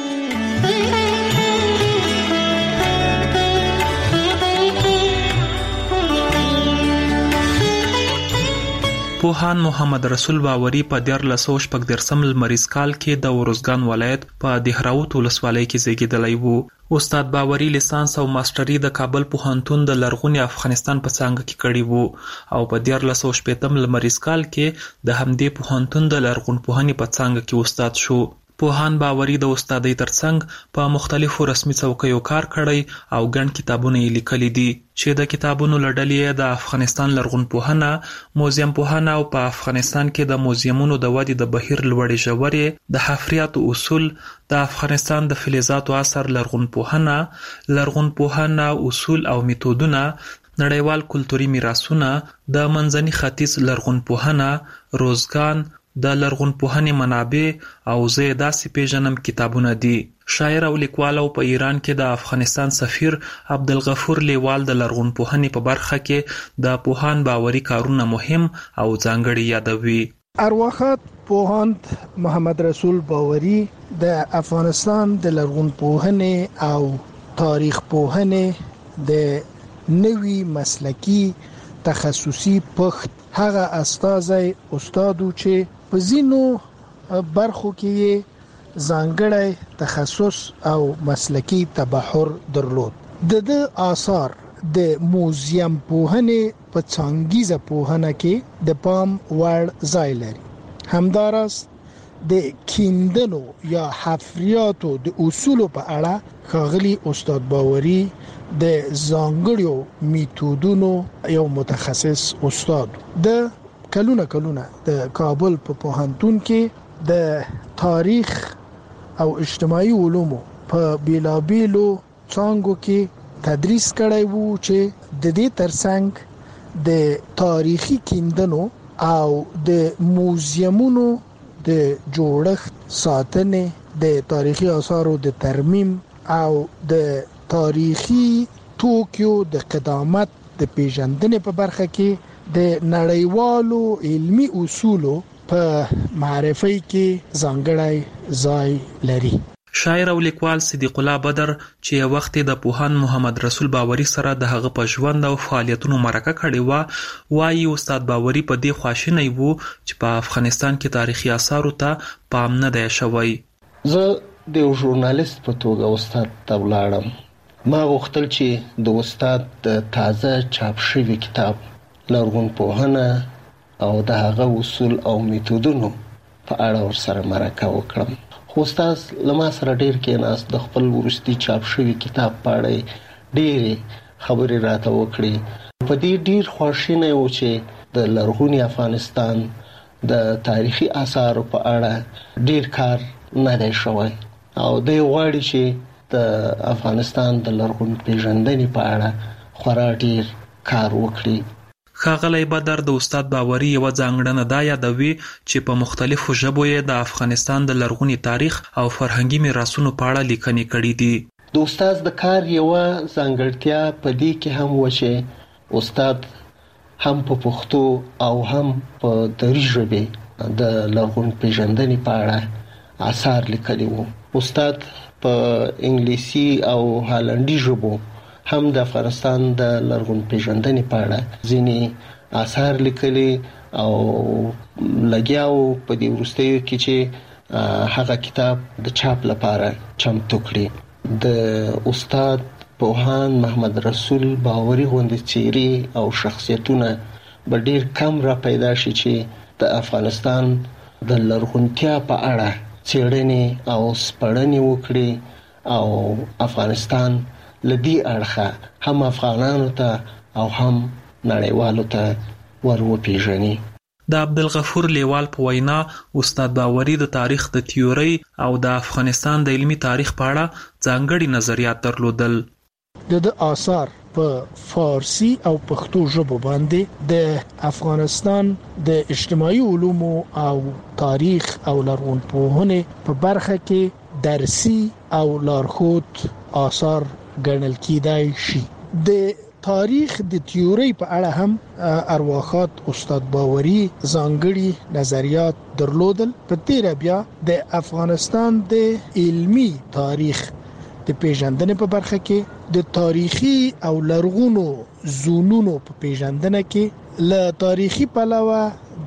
پوهان محمد رسول باوري په دیارلس سوه شپږ دېرشم لمریز کال کې د ارزګان ولایت په دهراوت ولسوالۍ کې زیږېدلی وو. استاد باوري لیسانس او ماستري د کابل پوهنتون د لرغوني افغانستان په څانګه کې کړې وو او په دیارلس سوه شپېتم لمریز کال کې د همدې پوهنتون د لرغونپوهنې په څانګه کې استاد شو. پوهان باوري د استادۍ ترڅنګ په مختلفو رسمي څوکیو کار کړی او ګڼ کتابونه یې لیکلي دي چې د کتابونو له ډلې د افغانستان لرغونپوهنه، موزیم پوهنه او په افغانستان کې د موزیمونو د ودې د بهیر لوړې ژورې، د حفریاتو اصول، د افغانستان د فلزاتو عصر لرغونپوهنه، لرغونپوهنه اصول او میتودونه، نړیوال کلتوري میراثونه، د منځني ختیځ لرغونپوهنه، روزګان، د لرغونپوهنې منابع او زه داسې پیژنم کتابونه دي. شاعر او لیکوال او په ایران کې د افغانستان سفیر عبدالغفور لیوال د لرغونپوهنې په برخه کې د پوهان باوري کارونه مهم او ځانګړي یادوي. ارواښاد پوهاند محمد رسول باوري د افغانستان د لرغونپوهنې او تاریخ پوهنې د نوي مسلکی تخصصي پخت هغه استاذي استادو چې په زینو برخو کې ځانګړی تخصص او مسلکی تبحر درلود. د د آثار د موزیم پوهنې په څانګیزه پوهنه کې د پام وړ ځای لري. همداراز د کیندنو یا حفریاتو د اصولو په اړه ښاغلي استاد باوري د ځانګړو میتودونو یو متخصص استاد. د کلونه کلونه د کابل په پوهنتون کې د تاریخ او اجتماعي علومو په بیلابیلو څانګو کې تدریس کړی وو چې د دې ترڅنګ د تاریخي کیندنو او د موزیمونو د جوړښت، ساتنې د تاریخي آثارو د ترمیم او د تاریخي توکیو د قدامت د پیژندنې په برخه کې د نړیوالو علمی اصولو په معرفي کې ځانګړی ځای لري. شاعر او لیکوال صدیق الله بدر چې یو وخت د پوهان محمد رسول باوري سره د هغه په ژوند او فعالیتونو مرکه کړې و، وایي استاد باوري په دې خواشینی وو چې په افغانستان کې تاریخي آثارو ته پام نه دی شوی. زه د یو ژورنالیست په توګه استاد ته ولاړم. ما غوښتل چې د استاد د تازه چاپ شوي کتاب لرغونپوهنه او د هغه اصول او میتودونو په اړه ورسره مرکه وکړم. خو استاد له ما سره ډېر کېناست، د خپل وروستي چاپ شوي کتاب په اړه ډېرې خبرې راته وکړې. په دې ډېر خواشینی و چې د لرغوني افغانستان د تاریخي آثارو په اړه ډېر کار نه دی شوی او دی غواړي چې د افغانستان د لرغون پیژندنې په اړه خورا ډېر کار وکړي. ښاغلی بدر د استاد باوري یوه ځانګړنه دا یادوي چې په مختلفو ژبو یې د افغانستان د لرغوني تاریخ او فرهنګي میراثونو په اړه لیکنې کړي دي. د استاد د کار یوه ځانګړتیا په دې کې هم و چې استاد هم په پښتو او هم په دري ژبې د لرغون پیژندنې په اړه آثار لیکلي وو. استاد په انګلیسي او هالندي ژبو هم د افغانستان د لرغون پیژندنې په اړه ځینې آثار لیکلي او لګیاو په دې وروستیو کې چې هغه کتاب د چاپ لپاره چمتو کړي. د استاد پوهان محمد رسول باوري غوندې څیرې او شخصیتونه به ډېر کم را پیدا شي چې د افغانستان د لرغونتیا په اړه څېړنې او سپړنې وکړي او افغانستان لدی اړخه هم افغانانو ته او هم نړیوالو ته ور وپیژني. د عبدالغفور لیوال په وینا استاد باوري د تاریخ د تیوري او د افغانستان د علمي تاریخ په اړه ځانګړي نظریات درلودل. د د آثار په فارسی او پښتو ژبو باندې د افغانستان د اجتماعي علومو او تاریخ او لرغونپوهنې په برخه کې درسي او لارښود آثار ګڼل کېدای شي. د تاریخ د تیوري په اړه هم ارواښاد استاد باوري ځانګړي نظریات درلودل. په تیر بیا د افغانستان د علمی تاریخ د پیژندنې په برخه کې د تاریخي او لرغونو زونونو په پیژندنه کې له تاریخي پلوه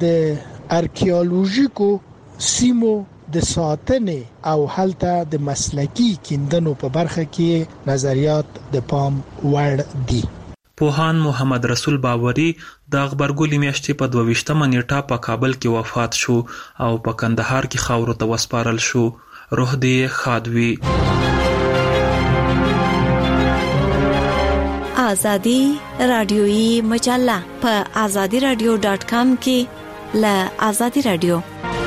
د ارکیالوژیکو سیمو د ساتنې او هلته د مسلکی کیندنو په برخه کې نظریات د پام وړ دي. پوهان محمد رسول باوري د غبرګولي میاشتې په دوه ویشتمه نیټه په کابل کې وفات شو او په کندهار کې خاورو ته وسپارل شو. روح دې ښاد وي. آزادی رادیویی مجله په آزادی رادیو ډاٹ کام کې له آزادی رادیو.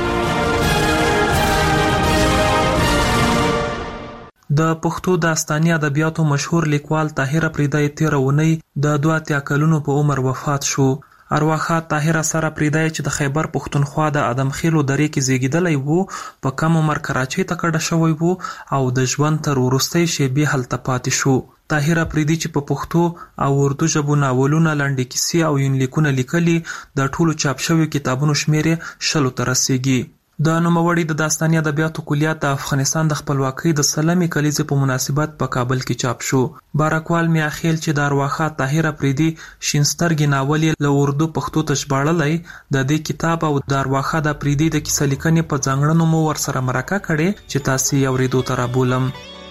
د پښتو داستاني ادبیاتو مشهور لیکوال طاهر افریدی تیره اونۍ د دوه اتیا کلونو په عمر وفات شو. ارواښاد طاهر اثر افریدی چې د خیبر پښتونخوا د ادم خیلو درې کې زیږیدلی وو، په کم عمر کراچۍ ته کډه شوی وو او د ژوند تر وروستۍ شېبې هلته پاتې شو. طاهر افریدي چې په پښتو او اردو ژبو ناولونه، لنډې کیسې او یونلیکونه لیکلي، د ټولو چاپ شویو کتابونو شمېر یې شلو ته رسیږي. د نوموړي د داستاني ادبیاتو کلیات د افغانستان د خپلواکۍ د سلمې کلیزې په مناسبت په کابل کې چاپ شو. بارکوال میاخیل چې د ارواښاد طاهر افریدي شین سترګې ناول یې له اردو پښتو ته ژباړلی، د دې کتاب او د ارواښاد افریدي د کیسه لیکنې په ځانګړنو مو ورسره مرکه کړې چې تاسې یې اورېدو ته رابولم.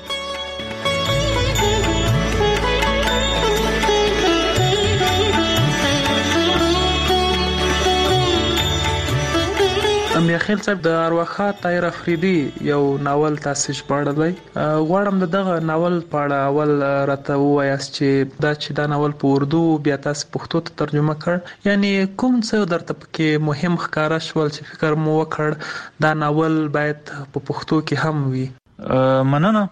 میاخیل صاحب، د ارواښاد طاهر افریدي یو ناول تاسو ژباړلی، غواړم د دغه ناول په اړه اول راته ووایاست چې دا چې دا ناول په اردو بیا تاسو پښتو ته ترجمه کړ، یعنی کوم څه درته پکې مهم ښکاره شول چې فکر مو وکړ دا ناول باید په پښتو کې هم وي؟ مننه.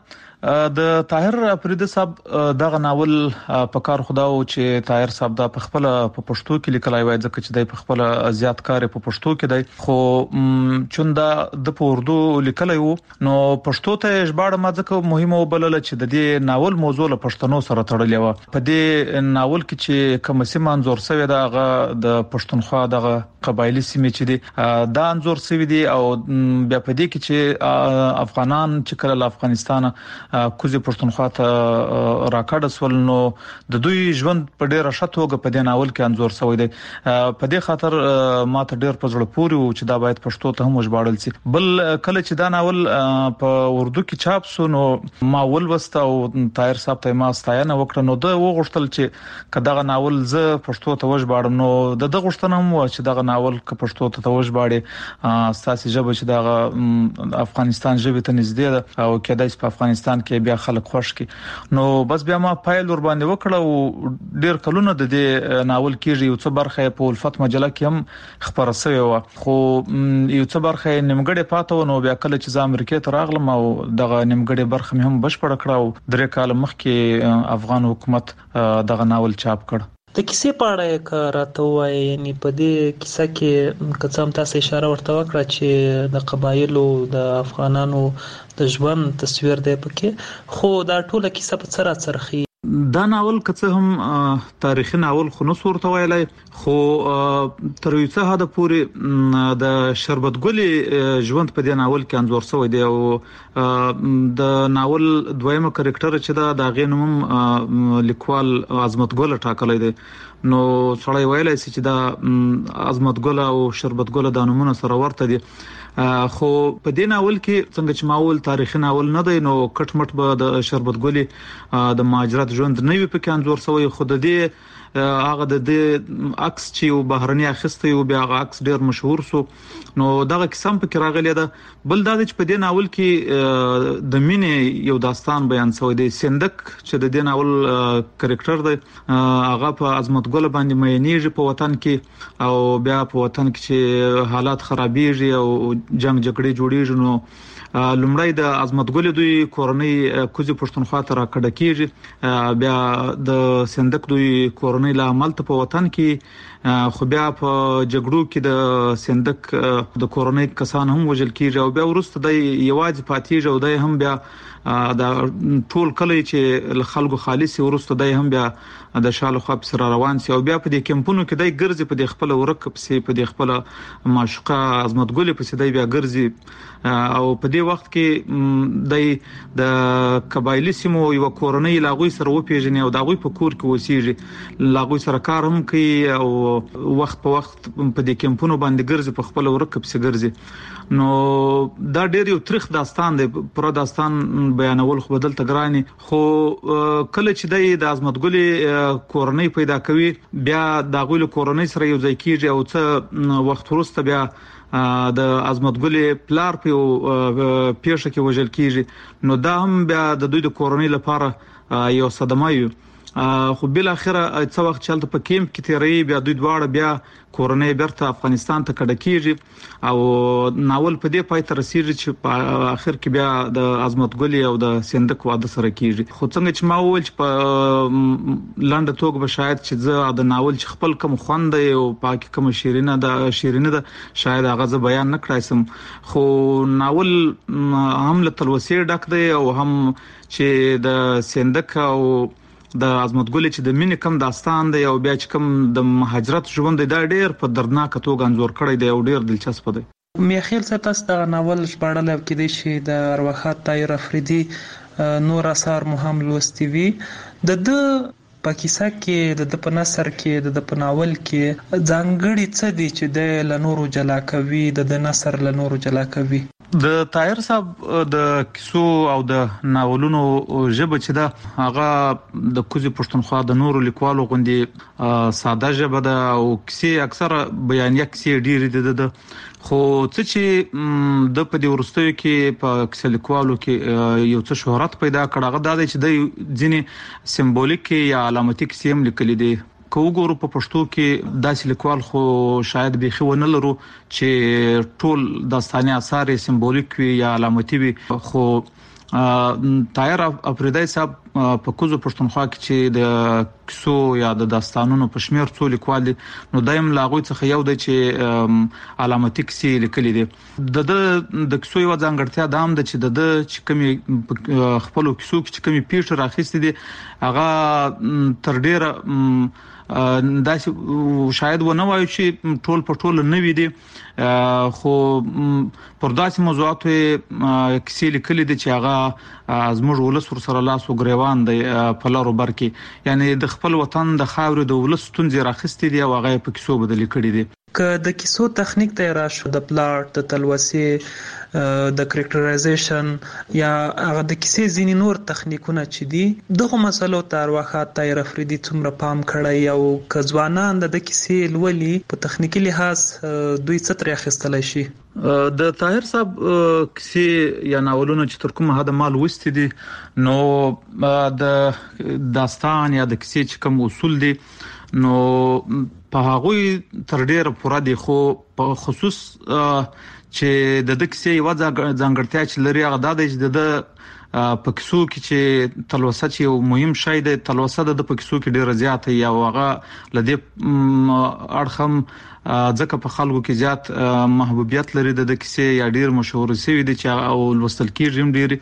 د طاهر افریدي صاحب دغه ناول په کار خداو چې طاهر صاحب د خپل په پښتو کې لیکلای وای ځکه چې د خپل زیات کار په پښتو کې دی خو چوندا د اردو لیکلای وو نو پښتو ته ژباړه ما ځکه مهمه وبلله چې د دې ناول موضوع له پښتنو سره تړلې و په دې ناول کې چې کوم سیمه انزور شوی دا د پښتونخوا دغه قبایلی سیمه چې دی دا انزور شوی دی او بیا په دې کې چې افغانان چې کله افغانستان کوزي پښتونخوا ته راکړه سول نو د دوی ژوند په ډیره شتوګه په دې ناول کې انزور شوی دی په دې خاطر ماته ډیر په زړه پوري و چې دا باید پښتو ته هم وژباړل شي بل کله چې دا ناول په اردو کې چاپ شو نو ما ولوست او طاهر صاحب ته ما ستاینه وکړه نو د وغوښتل چې کداغه ناول زه پښتو ته وژباړم نو د دغه غوښتنه هم و چې دغه ناول ک پښتو ته وژباړي ستاسو ژبه چې دغه افغانستان ژبه ته نږدې ده او کېدای شي په افغانستان کې بیا خلک خوش کی نو بس بیا ما فایل ور باندې وکړه او ډیر کلونه د دې ناول کېږي یو څه برخه په الفت مجله کې هم خبره شوی و خو یو څه برخه نیمګړې پاتو نو بیا کله چې زه امریکا ته راغلم او دغه نیمګړې برخه مې هم بشپړ کړه او درې کال مخکې افغان حکومت دغه ناول چاپ کړ د کیسې په اړه کا راته وایي یعنی په دې کیسه کې کڅام تاسو اشاره ورته وکړه چې د قبایلو د افغانانو د ژوند تصویر دی پکې خو دا ټوله کیسه په څه راڅرخي دا ناول کڅه هم تاریخي ناول خو نو صورت ویلای خو تر یو څه حد پورې د شربت ګلې ژوند په دې ناول کې انزور شوی دی او د ناول دویمه کریکټر چې دا د غینوم لیکوال عظمت ګل ټاکلای دی نو سړی ویلای چې دا عظمت ګل او شربت ګل د نومونو سره ورته دي خو په دې ناول کې څنګه چې ماول تاریخي ناول نه دی نو کټ مټ به د شربت ګلې د مهاجرت ژوند نه وي په کې انزور شوی خو د دې هغه د دې عکس چې یو بهرني اخیسته یو بیا هغه عکس ډیر مشهور سو نو دغه قسم په کې راغلی ده بل دا چې په دې ناول کې د مینې یو داستان بیان شوی دی سندک چې د دې ناول کریکټر دی هغه په عظمت ګل باندې مېنیږي په وطن کې او بیا په وطن کې چې حالات خرابېږي او جنگ جګړې جوړېږي نو لومړی د عظمت ګل دوی کورنۍ کوزي پښتونخوا ته راکړه کیږي بیا د سندک دوی کورنۍ له عمل ته په وطن کې خو بیا په جګړو کې د سندک د کورنۍ کسان هم وژل کیږي او بیا ورسته د یوازې پاتېږي او د هم بیا د ټول کلی چې خلکو خالص ورسته د هم بیا د شالو خپ سره روان سي او بیا په دې کمپونو کې د ګرځي په دې خپل ورک په په دې خپل معشوقه عظمت ګل په سیدای بیا ګرځي او په دې وخت کې د د قبایلی سیمو یو کورنۍ لاغوي سره و پیژني او داغوي په کور کې وسیږي لاغوي سره کار هم کوي او وخت په وخت په دې کمپونو باندې ګرځي په خپل ورک په سي ګرځي نو دا ډېر یو تاریخ داستان دی پر داستان بیانول خو بدل تګرانی خو کله چې د عظمت ګلې کورنۍ پیدا کوي بیا د غوړو کورنۍ سره یو ځای کیږي او څه وخت وروسته بیا د عظمت ګلې پلار په پیښه کې وژل کیږي نو دا هم بیا د دوی د کورنۍ لپاره یو صدمه یو خو بل اخره څو وخت چلته په کیمپ کې تیری بیا دوی دواړه بیا کورنۍ برته افغانستان ته کډه کیږي او ناول په دې پای ته رسیږي چې په اخر کې بیا د عظمت ګلې او د سندک واده سره کیږي خو څنګه چې ما وویل چې په لاندې توګه به شاید چې زه د ناول چې خپل کوم خوند او پاکي کوم شیرینه د شیرینه د شاید هغه ز بیان نه کړای سم خو ناول هم له تلوسې ډک دی او هم چې د سندک او د عظمت ګل چې د مینې کم داستان دی او بیا چې کم د مهاجرت ژوند دی دا ډېر په دردناک توګه انځور کړی دی او ډېر دلچسپ دی میخیل صاحب تاسو د ناول ژباړل کې دی چې د ارواحات طاهر افریدي نور اثار مهم لوستي وي د د پاکستان کې د په نثر کې د په ناول کې ځانګړي څه دي چې د لنورو جلا کوي د نثر لنورو جلا کوي د طاهر صاحب د کیسو او د ناولونو ژبه چې دا هغه د کوزي پښتونخوا د نورو لیکوالو غوندي ساده ژبه ده او کیسې اکثره بیانیه کیسې ډېرې ده خو څه چې د په دې ورستیو کې په کیسه لیکوالو کې یو څه شهرت پیدا کړ هغه د چې د ځینې سمبولیک یا علامتي کیسې هم لیکلي دي کو وګورو په پښتو کې داسې لیکوال خو شاید به خو نه لرو چې ټول داستاني اثار سمبولیک وي یا علامتي وي خو طاهر افریدی صاحب په کوزو پښتونخوا کې چې د کیسو یا د داستانونو په شمیر څو لیکوال دي نو دایم لاغوي څخه یو دی چې علامتي کیسې لیکلي دي د د کیسو یو ځانګړتیا دا هم ده چې د چې کومي خپل کیسو کې کومي پیښه راخېستې دي هغه تر ډیره دا شاید و نه وایو چې ټول په ټول نه وي دي خو پر داسې موضوعاتو کیسې لیکلي دي چې هغه زموږ ولس سره لاس وګریوان دی په لارو بر کې یعنی د خپل وطن د خاورې د ولس ستونزې راخېستې دي او هغه په کیسو بدل کړي دي که د کیسو تخنیک ته راشو د پلاټ د تلوسې د کریکټرایزیشن یا هغه د کیسې ځینې نور تخنیکونه چې دي دغه مسلو ته ارواخات طاهر افریدي څومره پام کړی او که ځوانان د کیسې لولي په تخنیکی لحاظ دوی څه ترې اخیستلی شي د طاهر صاحب کیسې یا ناولونه چې تر کومه حد مال وستي دي نو د داستان یا د کیسې چې کوم اصول دي نو په هغه تر ډیره پوره دي خو په خصوص چې د دکسې یو ځانګړتیا چې لري هغه د د په کیسو کې چې تلوسه چې یو مهم شی دی تلوسه د په کیسو کې ډیره زیاته یا هغه لدی اړخم ځکه په خلکو کې زیات محبوبیت لري د کیسې یا ډیر مشهور شوی دی چې او لوستل کیږي ډیر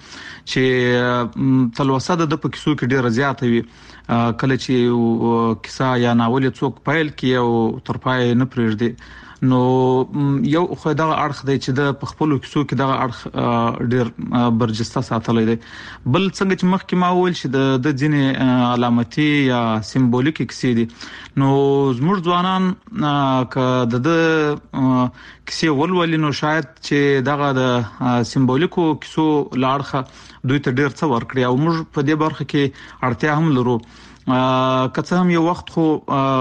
چې تلوسه د په کیسو کې ډیره زیاته وي کله چې کیسه یا ناول څوک پیل کوي او تر پای نه پرېږدي نو یو خو دغه اړخ دی چې د خپل کیسو کې دغه اړخ ډیر برجسته ساتلای دی بل څنګه چې مخکې ما وویل چې د د ځینې علامتي یا سمبولیک کیسې دي نو زموږ ځوانان ک د کیسې ولولي نو شاید چې دغه د سمبولیکو کیسو لاړخه دوی ته ډیر څه ورکړي او موږ په دې برخه کې اړتیا هم لرو که څه هم یو وخت خو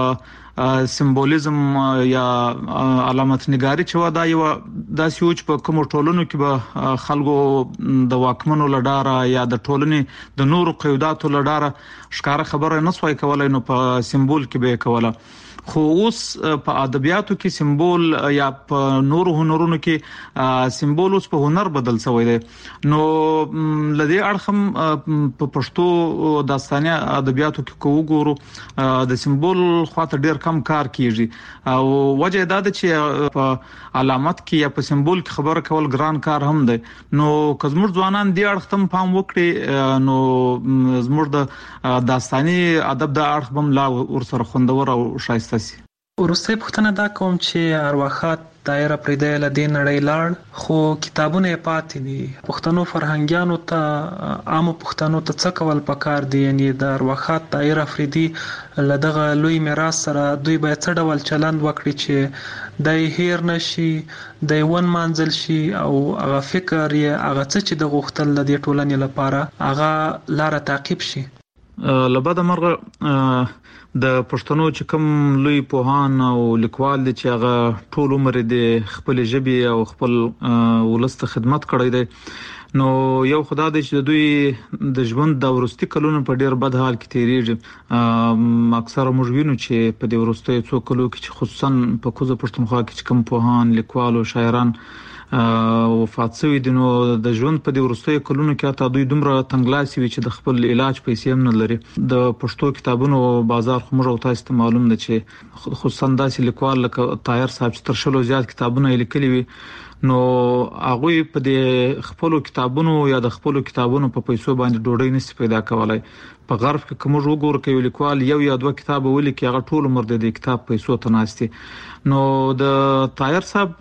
سمبولیزم یا علامت نگاری چې ودا یو د سوچ په کوم ټولنو کې به خلکو د واکمنو لډاره یا د ټولنې د نورو قیوداتو لډاره ښکار خبره نه سوای کولای نو په سمبول کې به کوله خو اوس په ادبیاتو کې سمبول یا په نورو هنرونو کې سمبول اوس په هنر بدل شوی دی نو لدی اړخم په پښتو داستاني ادبیاتو کې کو وګورو د سمبول خاطر ډیر کم کار کیږي او وجه دا ده چې په علامت کې یا په سمبول کې خبره کول ګران کار هم دی نو کزمر ځوانان دی اړخ تم پام وکړي نو زموږ د داستاني ادب د اړخ بم لا ور سره خوندور او شایسته ورسته پوښتنه دا کوم چې ارواخات طاهر افریدی له دې نړۍ لاړ خو کتابونه یې پاتې دي پښتنو فرهنګیانو ته عام پښتنو ته څه کول پکار دي یعنی د ارواخات طاهر افریدی له دغه لوی میراث سره دوی باید څه ډول چلند وکړي چې د هیر نشي د ون منزل شي او هغه فکر یې هغه څه چې د غوښتل د ټولنې لپاره هغه لار تعقیب شي لبد مرغه د پښتنو چې کوم لوی پوهان او لیکوال دي چې هغه ټول عمر د خپل ژبې او خپل ولست خدمت کړی دی نو یو خدای دې چې دوی د ژوند د ورستي کلونو په ډیر بد حال کې تیریږي اکثره موږ وینو چې په دې ورستي څو کلو کې خصوصا په کوزه پښتونخوا کې کوم پوهان لیکوال او شاعران وفات شوی دي نو د ژوند په دې ورستي کلونو کې تا دوی دومره تنګلاسي وي چې د خپل علاج پیسې هم نه لري د پښتو کتابونو بازار خو موږ او تاسو ته معلوم ده چې خصوصا داسې لیکوال لکه طاهر صاحب چې تر شلو زیات کتابونه لیکلي وي نو هغه په دې خپل کتابونو یا د خپل کتابونو په پیسو باندې ډوډۍ نشي پیدا کولای په غرب کې کوم وګور کوي لیکوال یو یا دوه کتاب ولیکي هغه ټول عمر د دې کتاب پیسو ته ناشتي نو د طاهر صاحب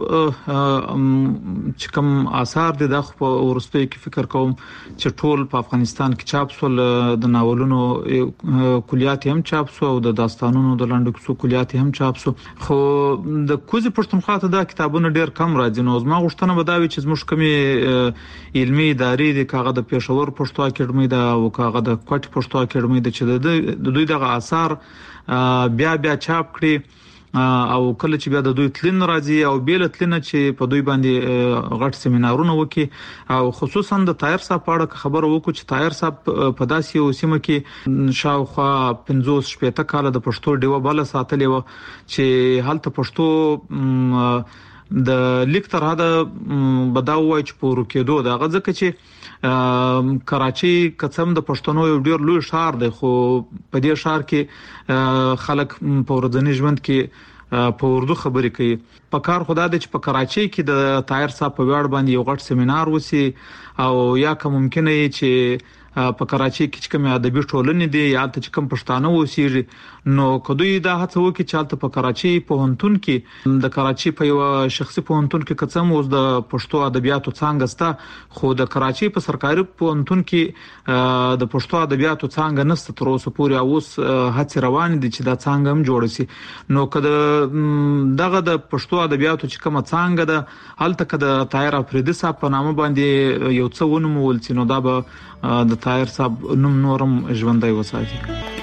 چې کوم آثار دي د خپل ورستي کې فکر کوم چې ټول په افغانستان کې چاپ شول د ناولونو کلیات هم چاپ شو او د داستانونو د لاندې کیسو کلیات هم چاپ شو خو د کوزي پښتونخوا ته د کتابونو ډیر کم راځي نو زما غوښتنه بداوي چې زموږ کومي علمي ادارې د کاغذ د پېښور پښتو اکیډمي دا او کاغذ د کوټ پښتو اکیډمي د چې د دوی دغه آثار بیا بیا چاپ کړي او کله چې بیا د دوی تلین راځي او بیل تلین چې په دوی باندې غټ سیمینارونه وکي او خصوصا د طاهر صاحب په اړه خبر وکړو چې طاهر صاحب په داسې یو سیمه کې شاوخوا پنځوس شپږ کال د پښتو ډیوه بل ساتلې و چې حالت پښتو د لیک تر حد بداوي چې پورو کېدو دا غځکه چې کراچي قسم د پښتنو یو ډیر لوی شهر دی خو په دې شهر کې خلک په ورځني ژوند کې په اردو خبرې کوي. په کار خدا د چې په کراچي کې د طاهر صاحب په وړ باندې یو غټ سیمینار وسی او یا کوم ممکنه چې په کراچي کې چې کوم ادبي ټولنې دي یا ته چې کوم پښتانه وسی نو کدوې دا هڅه وکړي چې حالت په کراچي پوهنتون کې د کراچي په یو شخصي پوهنتون کې قسم اوس د پښتو ادبیاتو څنګه ستا خو د کراچي په سرکاري پوهنتون کې د پښتو ادبیاتو څنګه نست تر اوسه پورې اوس هڅه روان دي چې دا څنګه هم جوړ شي. نو کله دغه د پښتو ادبیاتو چې کوم څنګه د حالت کده طاهر افریدي صاحب په نامه باندې یو څه ونومول چې نو دا به د طاهر صاحب نوم نورم ژوندۍ وساتي.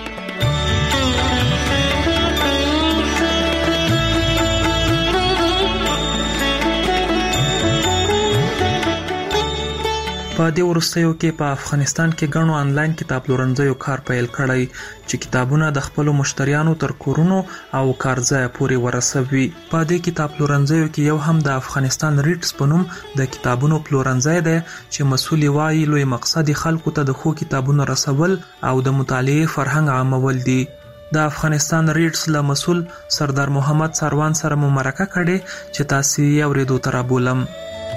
په دې ورستیو کې په افغانستان کې غنو آنلاین کتاب پلورنځیو کار پیل کړی چې کتابونه د خپل مشتریانو تر کورونو او کارځای پورې ورسوي. په دې کتاب پلورنځیو کې یو هم د افغانستان ریټس په نوم د کتابونو پلورنځی دی چې مسؤل وایي لوی مقصد خلکو ته د خو کتابونو رسول او د مطالعې فرهنګ عامول دي. د افغانستان ریټس له مسؤل سردار محمد سروان سره مرکه کړې چې تاسو یې اوریدو تر بولم.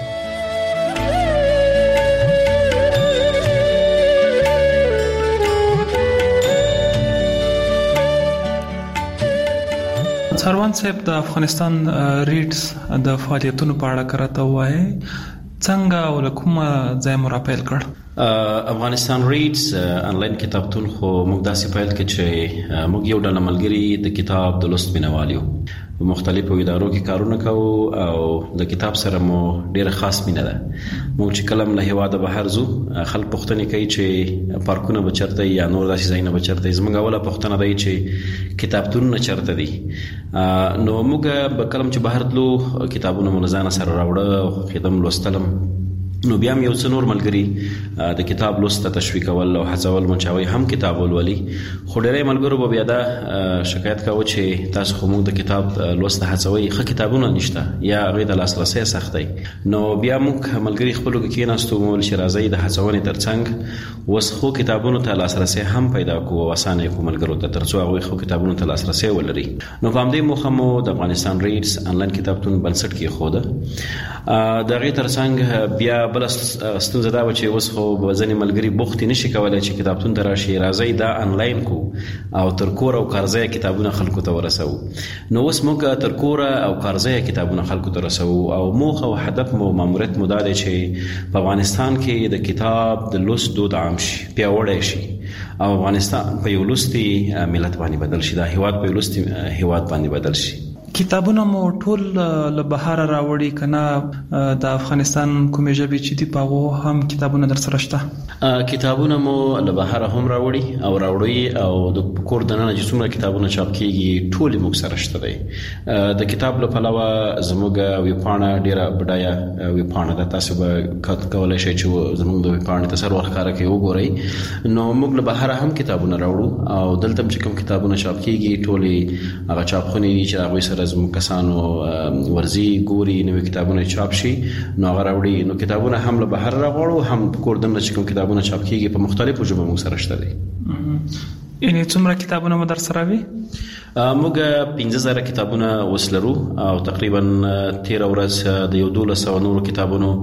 سروان صاحب د افغانستان ریټس د فعالیتونو په اړه کراته وایي څنګه او کومه ځای مو را پیل کړ؟ افغانستان ریټس آنلاین کتابتون خو موږ داسې پیل کړ چې موږ یو ډله ملګري د کتاب د لوست مینوال یو په مختلفو ادارو کې کارونه کوو او د کتاب سره مو ډیره خاص مینه ده. موږ چې کلم له هواده بهر زو خلک پوښتنه کوي چې پارکونه به چرته یا نور داسې ځایونه به چرته. زموږ اوله پوښتنه ده چې کتابتونونه چرته دي. نو موږ به کلم چې بهر تلو کتابونه مو ځان سره راوړل خدم لوستلم نو بیا یو څو نور ملګری د کتاب لوست ته تشویقول او هڅول منچاوي هم کتاب ولولي. خو ډېرې ملګرو به بیا دا شکایت کاوه چې تاسو خو موږ د کتاب لوست هڅوي خو کتابونه نشته یا غوې د لاسرسي سخت دی. نو بیا موږ ملګری خپلو کې کېناستو مول چې راځي د هڅونې ترڅنګ وس خو کتابونو ته لاسرسي هم پیدا کوو او اسانه کوو ملګرو ته ترڅو هغه خو کتابونو ته لاسرسي ولري. نو په همدې موخه مو د افغانستان ریټس آنلاین کتابتون بنسټ کې خوده. د غي ترڅنګ بیا بل ستونزه دا و چې اوس خو ځنې ملګري بوختي نشي کولای چې کتابتون ته راشي راځي دا آنلاین کو او تر کور او کارځای کتابونه خلکو ته ورسو. نو اوس موږ تر کور او کارځای کتابونه خلکو ته رسو او موخه او هدف مو ماموریت مو دا دی چې په افغانستان کې د کتاب د لوست دود عام شي پیاوړی شي او افغانستان په یو لوستي ملت باندې بدل شي دا هیواد په یو لوستي هیواد باندې بدل شي. کتابونه مو ټول له بهر راوړي کنه د افغانستان کومې ژبې چې دی په هم کتابونه در سره شته؟ کتابونه مو له بهر هم راوړي او راوړي او د کور دننه چې څومره کتابونه چاپ کیږي ټول موږ سره شته دی. د کتاب له پلوه زموږ ویبپاڼه ډیره بډایه ویبپاڼه ده. تاسو به کولای شئ چې زموږ د ویبپاڼې تصویر ورخاره کې وګورئ. نو موږ له بهر هم کتابونه راوړو او دلته چې کوم کتابونه چاپ کیږي ټول هغه چاپخونې دي چې هغه سره زموږ کسانو ورزي ګوري نو کتابونه چاپ شي نو هغه راوړي. نو کتابونه هم له بهر راغړو هم کور دننه چې کوم کتابونه چاپ کیږي په مختلفو ژبو موږ سره شته دي. یعنی څومره کتابونه مو در سره وي؟ موږ پنځه زره کتابونه وسلرو او تقریبا تیر ورځ د یو دولس سوه نورو کتابونو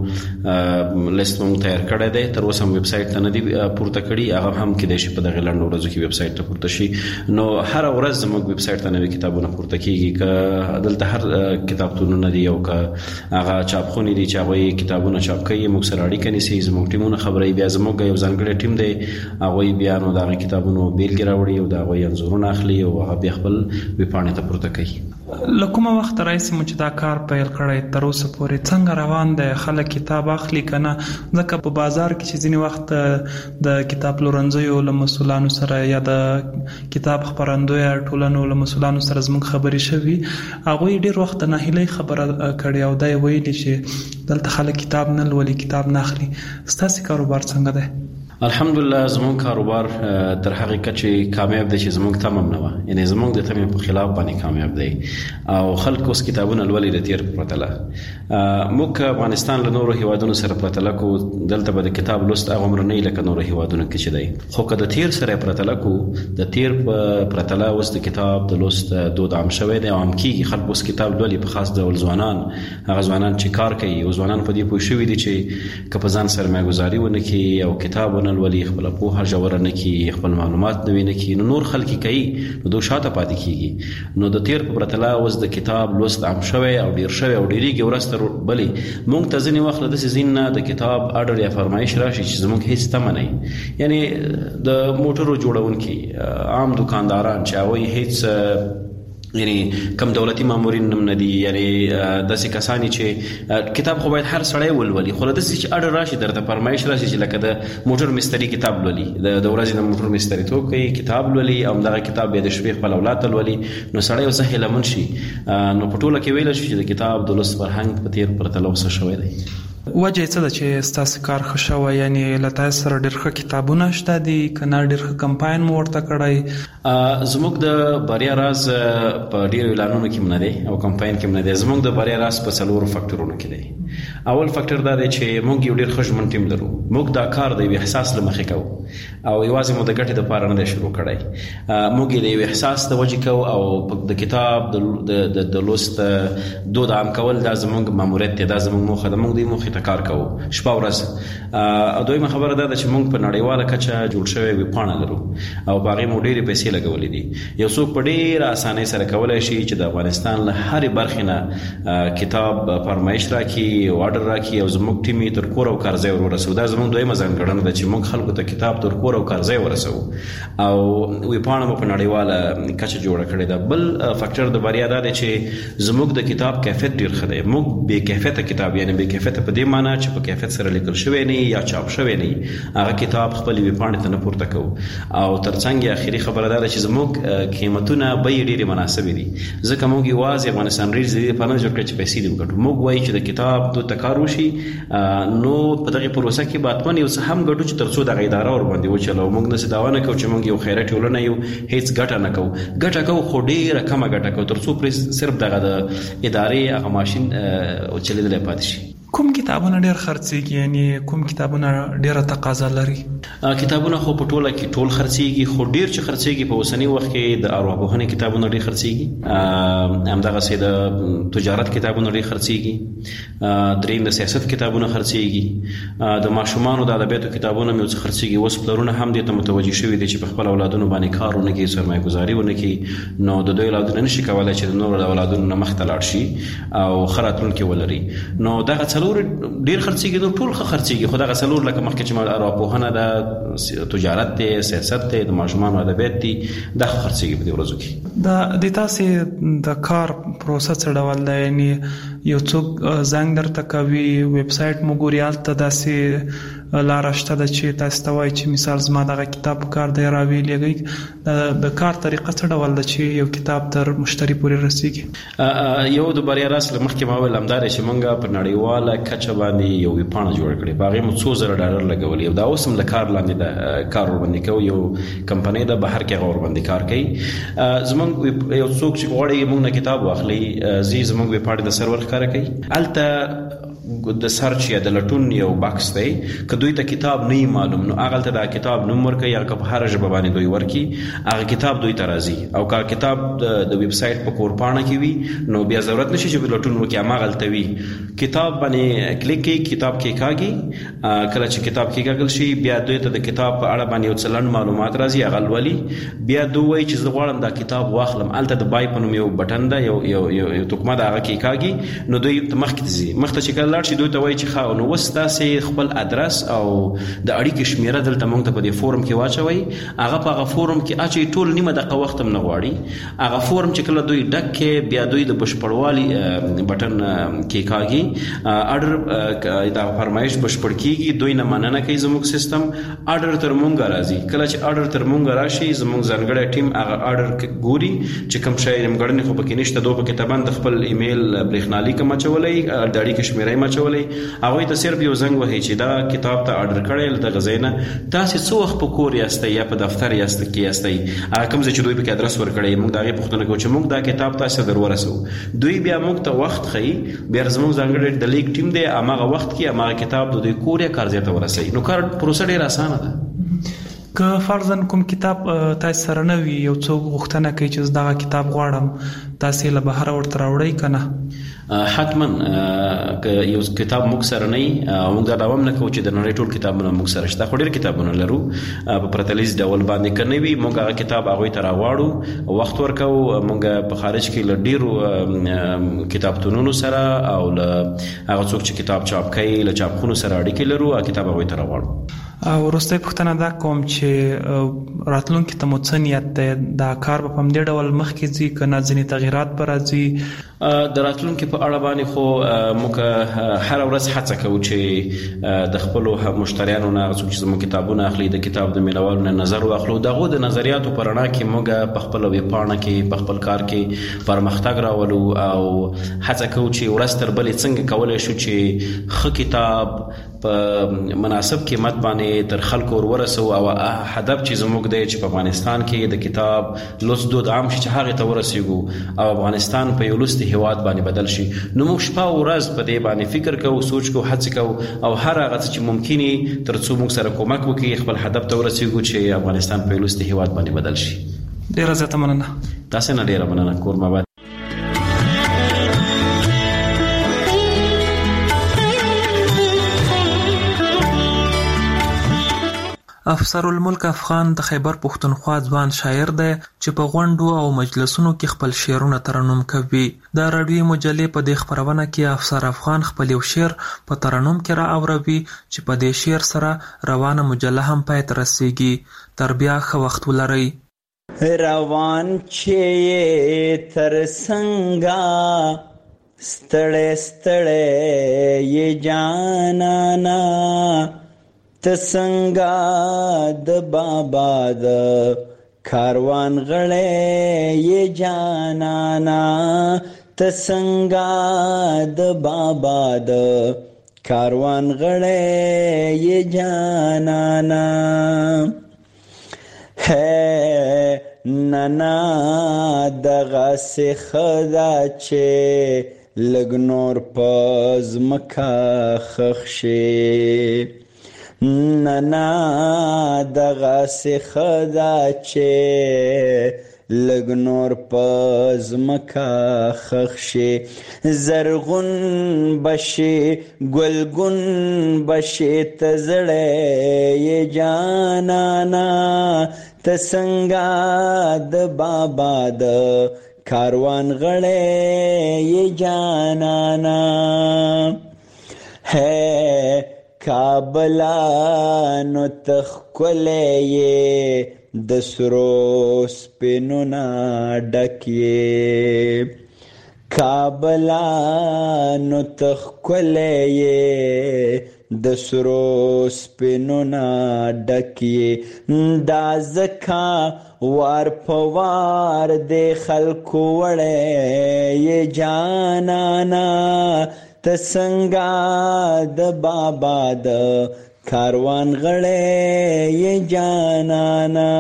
لیست موږ تیار کړی دی. تر اوسه هم ویب سایټ ته نه دی پورته کړي هغه هم کېدای شي په دغه لنډو ورځو کې ویب سایټ ته پورته شي. نو هر ورځ زموږ ویب سایټ ته نوي کتابونه پورته کیږي که دلته هر کتابتونونه دي او که هغه چاپخونې دي چې هغوی کتابونه چاپ کوي موږ سره اړیکه نیسي زموږ ټیمونه خبروي. بیا زموږ یو ځانګړی ټیم دی هغوی بیا نو د هغې کتابونو بیلګې راوړي او د هغوی انځورونه اخلي او هغه بیا خپل ویبپاڼې ته پورته کوي. له کومه وخت راځي مو چې دا کار پیل کړی تر اوسه پورې څنګه روان دی؟ خلک کتاب اخلي کنه؟ ځکه په بازار کې چې ځینې وخت د کتاب پلورنځیو له مسؤلانو سره یا د کتاب خپرندویو ټولنو له مسؤلانو سره زموږ خبرې شوي هغوی ډېر وخت د ناهیلۍ خبره کړې او دا یې ویلي چې دلته خلک کتاب نه لولي کتاب نه اخلي. ستاسې کاروبار څنګه دی؟ الحمدلله زموږ کاروبار تر هغه کچې کامیاب دی چې زموږ تمام نه و، یعنی زموږ د تمې په خلاف باندې کامیاب دی او خلک اوس کتابونه لولي د تیر پرتله. موږ افغانستان له نورو هیوادونو سره پرتله کو، دلته به د کتاب لوست هغه عمر نه لکه نورو هیوادونو کې چې دی، خو که د تیر سره پرتله کو د تیر په پرتله اوس د کتاب د لوست دود عام شوی دی او عام کیږي. خلک اوس کتاب لولي، په خاص ډول ځوانان، هغه ځوانان چې کار کوي او ځوانان په دې پوه شوي دي چې که په ځان سرمایه‌ګذاري ونه کړي او کتاب ونه لولي، خپل پوهه ژوره نه کړي، خپل معلومات نوي نه کړي، نو نور خلک کوي نو دوی شاته پاتې کیږي. نو د تیر په پرتله اوس د کتاب لوست عام شوی او ډیر شوی او ډیریږي ورځ تر بلې. موږ ته ځینې وخت د سیزین نه د کتاب اډر یا فرمایش راشي چې زموږ هیڅ تمه نه، یعنی د موټرو جوړونکي عام دکانداران چې هغوی هیڅ یعنی کم دولتي مامورین نم ندي، یعنی داسې کسانی چې کتاب خو باید هر سړی ولولي، خو داسې چې اډر راشي درته فرمایش راشي چې لکه د موټر مستری کتاب لولي، د ورځې د موټر مستری توپ کوي کتاب لولي او دغه کتاب بیا د شپې خپل اولاد ته لولي، نو سړی اوس هیله من شي. نو په ټوله کې ویل شي چې د کتاب د لوست فرهنګ په تیر پرتله اوس شوی دی. وجه څه ده چې ستاسو کار ښه شوی، یعنی له تاسو سره ډېر ښه کتابونه شته دي که نه ډېر ښه کمپاین مو ورته کړی؟ زموږ د بریا راز په ډېرو اعلانونو کې نه دی او کمپاین کې نه دی. زموږ د بریا راز په څلورو فکټورونو کې دی. اول فکټور دا دی چې موږ یو ډېر ښه ژمن ټیم لرو. موږ دا کار د یو احساس له مخې کوو او یوازې مو د ګټې دپاره نه دی شروع کړی. موږ یې د یو احساس د وجې کوو او د کتاب د لوست دود عام کول دا زموږ ماموریت دی، دا زموږ موخه ده. موږ دې موخې ته کار کوو شپه ورځ. او دویمه خبره دا ده چې موږ په نړیواله کچه جوړ شوی ویبپاڼه لرو او په هغې مو ډېرې پیسې لګولې دي. یو څوک په ډېره اسانۍ سره کولی شي چې د افغانستان له هرې برخې نه کتاب فرمایش راکړي او اډر راکړي او زموږ ټیم یې تر کور او کارځای ور ورسوو. دا زموږ دویمه ځانګړنه ده چې موږ خلکو ته کتاب تر کور او کارځای ورسوو او ویبپاڼه مو په نړیواله کچه جوړه کړې ده. بل فکټر د بریا دا دی چې زموږ د کتاب کیفیت ډېر ښه دی. موږ بې کیفیته کتاب، یعنی بې کیفیته په دې معنی چې په کیفیت سره لیکل شوی نه یا چاپ شوی نه، هغه کتاب خپل ویبپاڼې ته نه پورته کوو. او ترڅنګ یې اخري خبره دا ده چې زموږ قیمتونه بیې ډېرې مناسبې دي، ځکه موږ یوازې افغانستان ریډز د دې لپاره نه جوړ کړی چې پیسې دې وګټو. موږ وایو چې د کتاب دود ته کار وشي، نو په دغې پروسه کې به حتما یو څه هم ګټو چې تر څو دغه اداره ورباندې وچلوو. موږ داسې دعوا نه کوو چې موږ یو خیري ټولنه یو، هیڅ ګټه نه کوو. ګټه کوو خو ډېره کمه ګټه کوو تر څو پرې صرف دغه د ادارې هغه ماشین چلېدلی پاتې شي. کوم کتابونه ډېر خرڅېږي، یعنی کوم کتابونه ډېره تقاضا لري؟ کتابونه خو په ټوله کې ټول خرڅېږي، خو ډېر چې خرڅېږي په اوسني وخت کې د ارواپوهنې کتابونه ډېر خرڅېږي، همدغسې د تجارت کتابونه ډېر خرڅېږي، درېیم د سیاست کتابونه خرڅېږي، د ماشومانو د ادبیاتو کتابونه مې اوس خرڅېږي. اوس پلرونه هم دې ته متوجه شوي دي چې په خپل اولادونو باندې کار ونه کړي، سرمایه‌ګذاري ونه کړي، نو د دوی اولادونه نشي کولی چې د نورو اولادونو نه مخته لاړ شي او ښه راتلونکی ولري. نو دغه څلور ډېر خرڅېږي، نو ټول ښه خرڅېږي، خو دغه څلور لکه مخکې چې ما ارواپوهنه ده، تجارت دی، سیاست دی، د ماشومانو ادبیات دي، دا ښه خرڅېږي په دې ورځو کې. د تاسې د کار پروسه څه ډول ده؟ یعنی یو څوک زنګ درته کوي، ویب سایټ مو ګوري، هلته داسې لاره شته ده چې تاسو ته وایي چې مثال زما دغه کتاب کار دی راویلېږئ. د کار طریقه څه ډول ده چې یو کتاب تر مشتری پورې رسېږي؟ یو د بریا راز له مخکې ما ویل همدا دی چې موږ په نړیواله کچه باندې یو ویبپاڼه جوړه کړې، په هغې مو څو زره ډالر لګولي او دا اوس هم له کار لاندې ده، کار ورباندې کوو. یو کمپنۍ ده بهر کې هغه ورباندې کار کوي. زموږ یو څوک چې غواړي موږ نه کتاب واخلي، ځي زموږ ویبپاڼې د سرور ښکاره کوي، هلته د سرچ یا د لټون یو باکس دی. که دوی ته کتاب نه معلوم نو هغه ته دا کتاب نوم ورکوي، یا که په هره ژبه باندې دوی ورکړي هغه کتاب دوی ته راځي. او که کتاب د ویب سایټ په کورپاڼه کې وي نو بیا ضرورت نشي چې لټون وکړي، هماغلته وي. کتاب باندې کلیک کوي، کتاب کې کاږي، کله چې کتاب کې کاږل شي بیا دوی ته د کتاب په اړه باندې یو څه لنډ معلومات راځي، هغه لولي، بیا دوی وایي چې زه غواړم دا کتاب واخلم. هلته د بای په نوم یو بټن ده، یو یو یو تکمه ده، هغه کې کاږي، نو دوی مخکې ته ځي. مخته چې کله لاړ شي دوی ته وایي چې ښه نو اوس تاسې خپل ادرس او د اړیکې شمېره دلته موږ ته په دې فورم کې واچوئ. هغه په هغه فورم کې اچوي، ټول نیمه دقیقه وخت هم نه غواړي. هغه فورم چې کله دوی ډک کړي بیا دوی د بشپړوالي بټن کې کاږي، اډر دا فرمایش بشپړ کېږي، دوی نه مننه کوي زموږ سیستم، اډر تر مونږ راځي. کله چې اډر تر مونږ راشي زموږ ځانګړی ټیم هغه اډر ګوري چې کوم شی نیمګړنې خو پکې نشته، دوی پکې طبعا د خپل ایمیل برېښنالیک هم اچولی، د اړیکې شمېره یې اچولې هغه ته صرف یو زنګ وهي چې دا کتاب ته آرډر کړل د غزینه تاسو څو وخت په کور یاستئ یا په دفتر یاست کې یاستئ کوم ځای چې دوی په ادرس ورکړي موږ دا غي پوښتنه کوو چې موږ دا کتاب تاسو درورسو دوی بیا موږ ته وخت خي بیا زموږ ځانګړي د لیک ټیم دی هغه وخت کې هغه کتاب د دوی کور یا کار ځای ته ورسي نو کار پروسه ډیره اسانه ده که فرضاً کوم کتاب تاسو سره نه وي یو څوک غوښتنه کوي چې دا کتاب غواړم تاسو له بهر ورته راوړی کنه حتما که یو کتاب موږ سره نه موږ دا داوم نه کوو چې د نړۍ ټول کتابونه موږ سره شته خو ډېر کتابونه لرو په پرتلیز ډول باندې کنه وي موږ هغه کتاب هغه ته راوړو وخت ورکو موږ په خارج کې ل ډیرو کتابتونونو سره او ل هغه څوک چې کتاب چاپ کوي ل چاپخونو سره اړیکې لرو هغه کتاب هغه ته راوړو او وروسته پوښتنه دا کوم چې راتلونکي ته مو څه نیت دی دا کار په هم دې ډول مخکې ځي کنه ځینې تغیرات به راځي د راتلونکي په اړه باندې خو موږ هر ورځ هڅه کوو چې د خپل مشتریانو نه څوک چې زموږ کتابونه اخلي د کتاب د مینوالو نه نظر واخلو دغه د نظریاتو پر اړه کې موږ په خپل ویبپاڼه کې په خپل کار کې پرمختګ راولو او هڅه کوو چې ورځ تر بلې څنګه کولای شو چې ښه کتاب په مناسب قیمت باندې تر خلکو ورسو او هدف چې زموږ دی چې په افغانستان کې د کتاب لوست دود عام شي چې هغه ته ورسیږو او افغانستان په یو لوستي هیواد باندې بدل شي نو موږ شپه او ورځ په دې باندې فکر کوو سوچ کوو هڅه کوو او هر هغه چې ممکني ترڅو موږ سره کومک وکړي خپل هدف ته ورسیږو چې افغانستان په یو لوستي هیواد باندې بدل شي ډیره زیاته مننه تاسو نه ډیره مننه کورما افسر الملک افغان د خیبر پښتونخوا ځوان شاعر دی چې په غونډو او مجلسونو کې خپل شعرونه ترنم کوي د راډیوي مجلې په دې خبرونه کې افسر افغان خپل یو شعر په ترنم کې را اوروي چې په دې شعر سره روانه مجله هم پای ته رسیږي تر بیا ښه وخت ولرئ روان چې تر څنګه ستړی ستړی یې جانانا تسنګا د بابا د کاروان غړې یې جانانا تسنګا د بابا د کاروان غړې یې جانانا ہے ننا دغه سخدا چې لګنور پز مکا خخشه ننا دغه سخدا چې لګنور پز مکا خخشه زرغون بشي ګلګون بشي تزړې ی جانانا تسنګا د بابا د کاروان غړې ی جانانا ہے کابلا نو تخکلې د سرو سپینو نا ډکې کابلا نو تخکلې د سرو سپینو نا ډکې دا زکا وار پوار د خلکو وړې ی جانانا تسنګا د بابا د کاروان غړې ی جانانا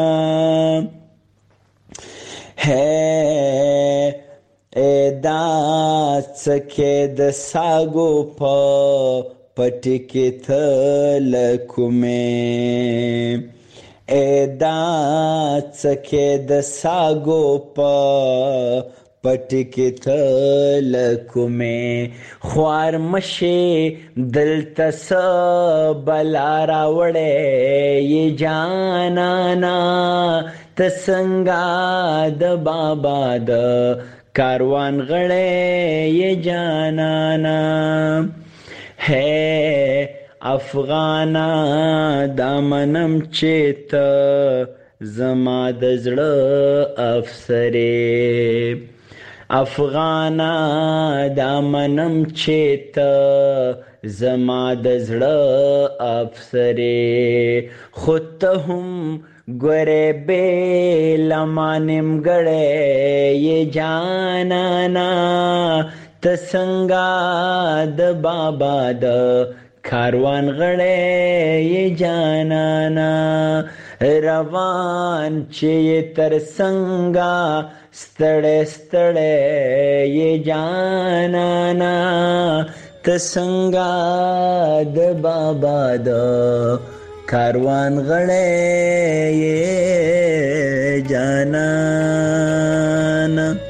ہے ادا څکه د ساګو په پټکی تل کومه ادا څکه د ساګو په پټکی تل کومه خوار مشه دلته س بلا راوړې ی جانانا تسنګا د بابا د کاروان غړې ی جانانا ہے افغانا دامنم چیت زما د زړه افسرې افغانا دامنم چیت زما د زړه افسرې خود ته هم ګورې بې لمانم ګړې ی جانانا تسنګا د بابا د کاروان غړې جانانا روان چې تر څنګه ستړې ستړې جانانا تسنګا د بابا د کاروان غړې جانانا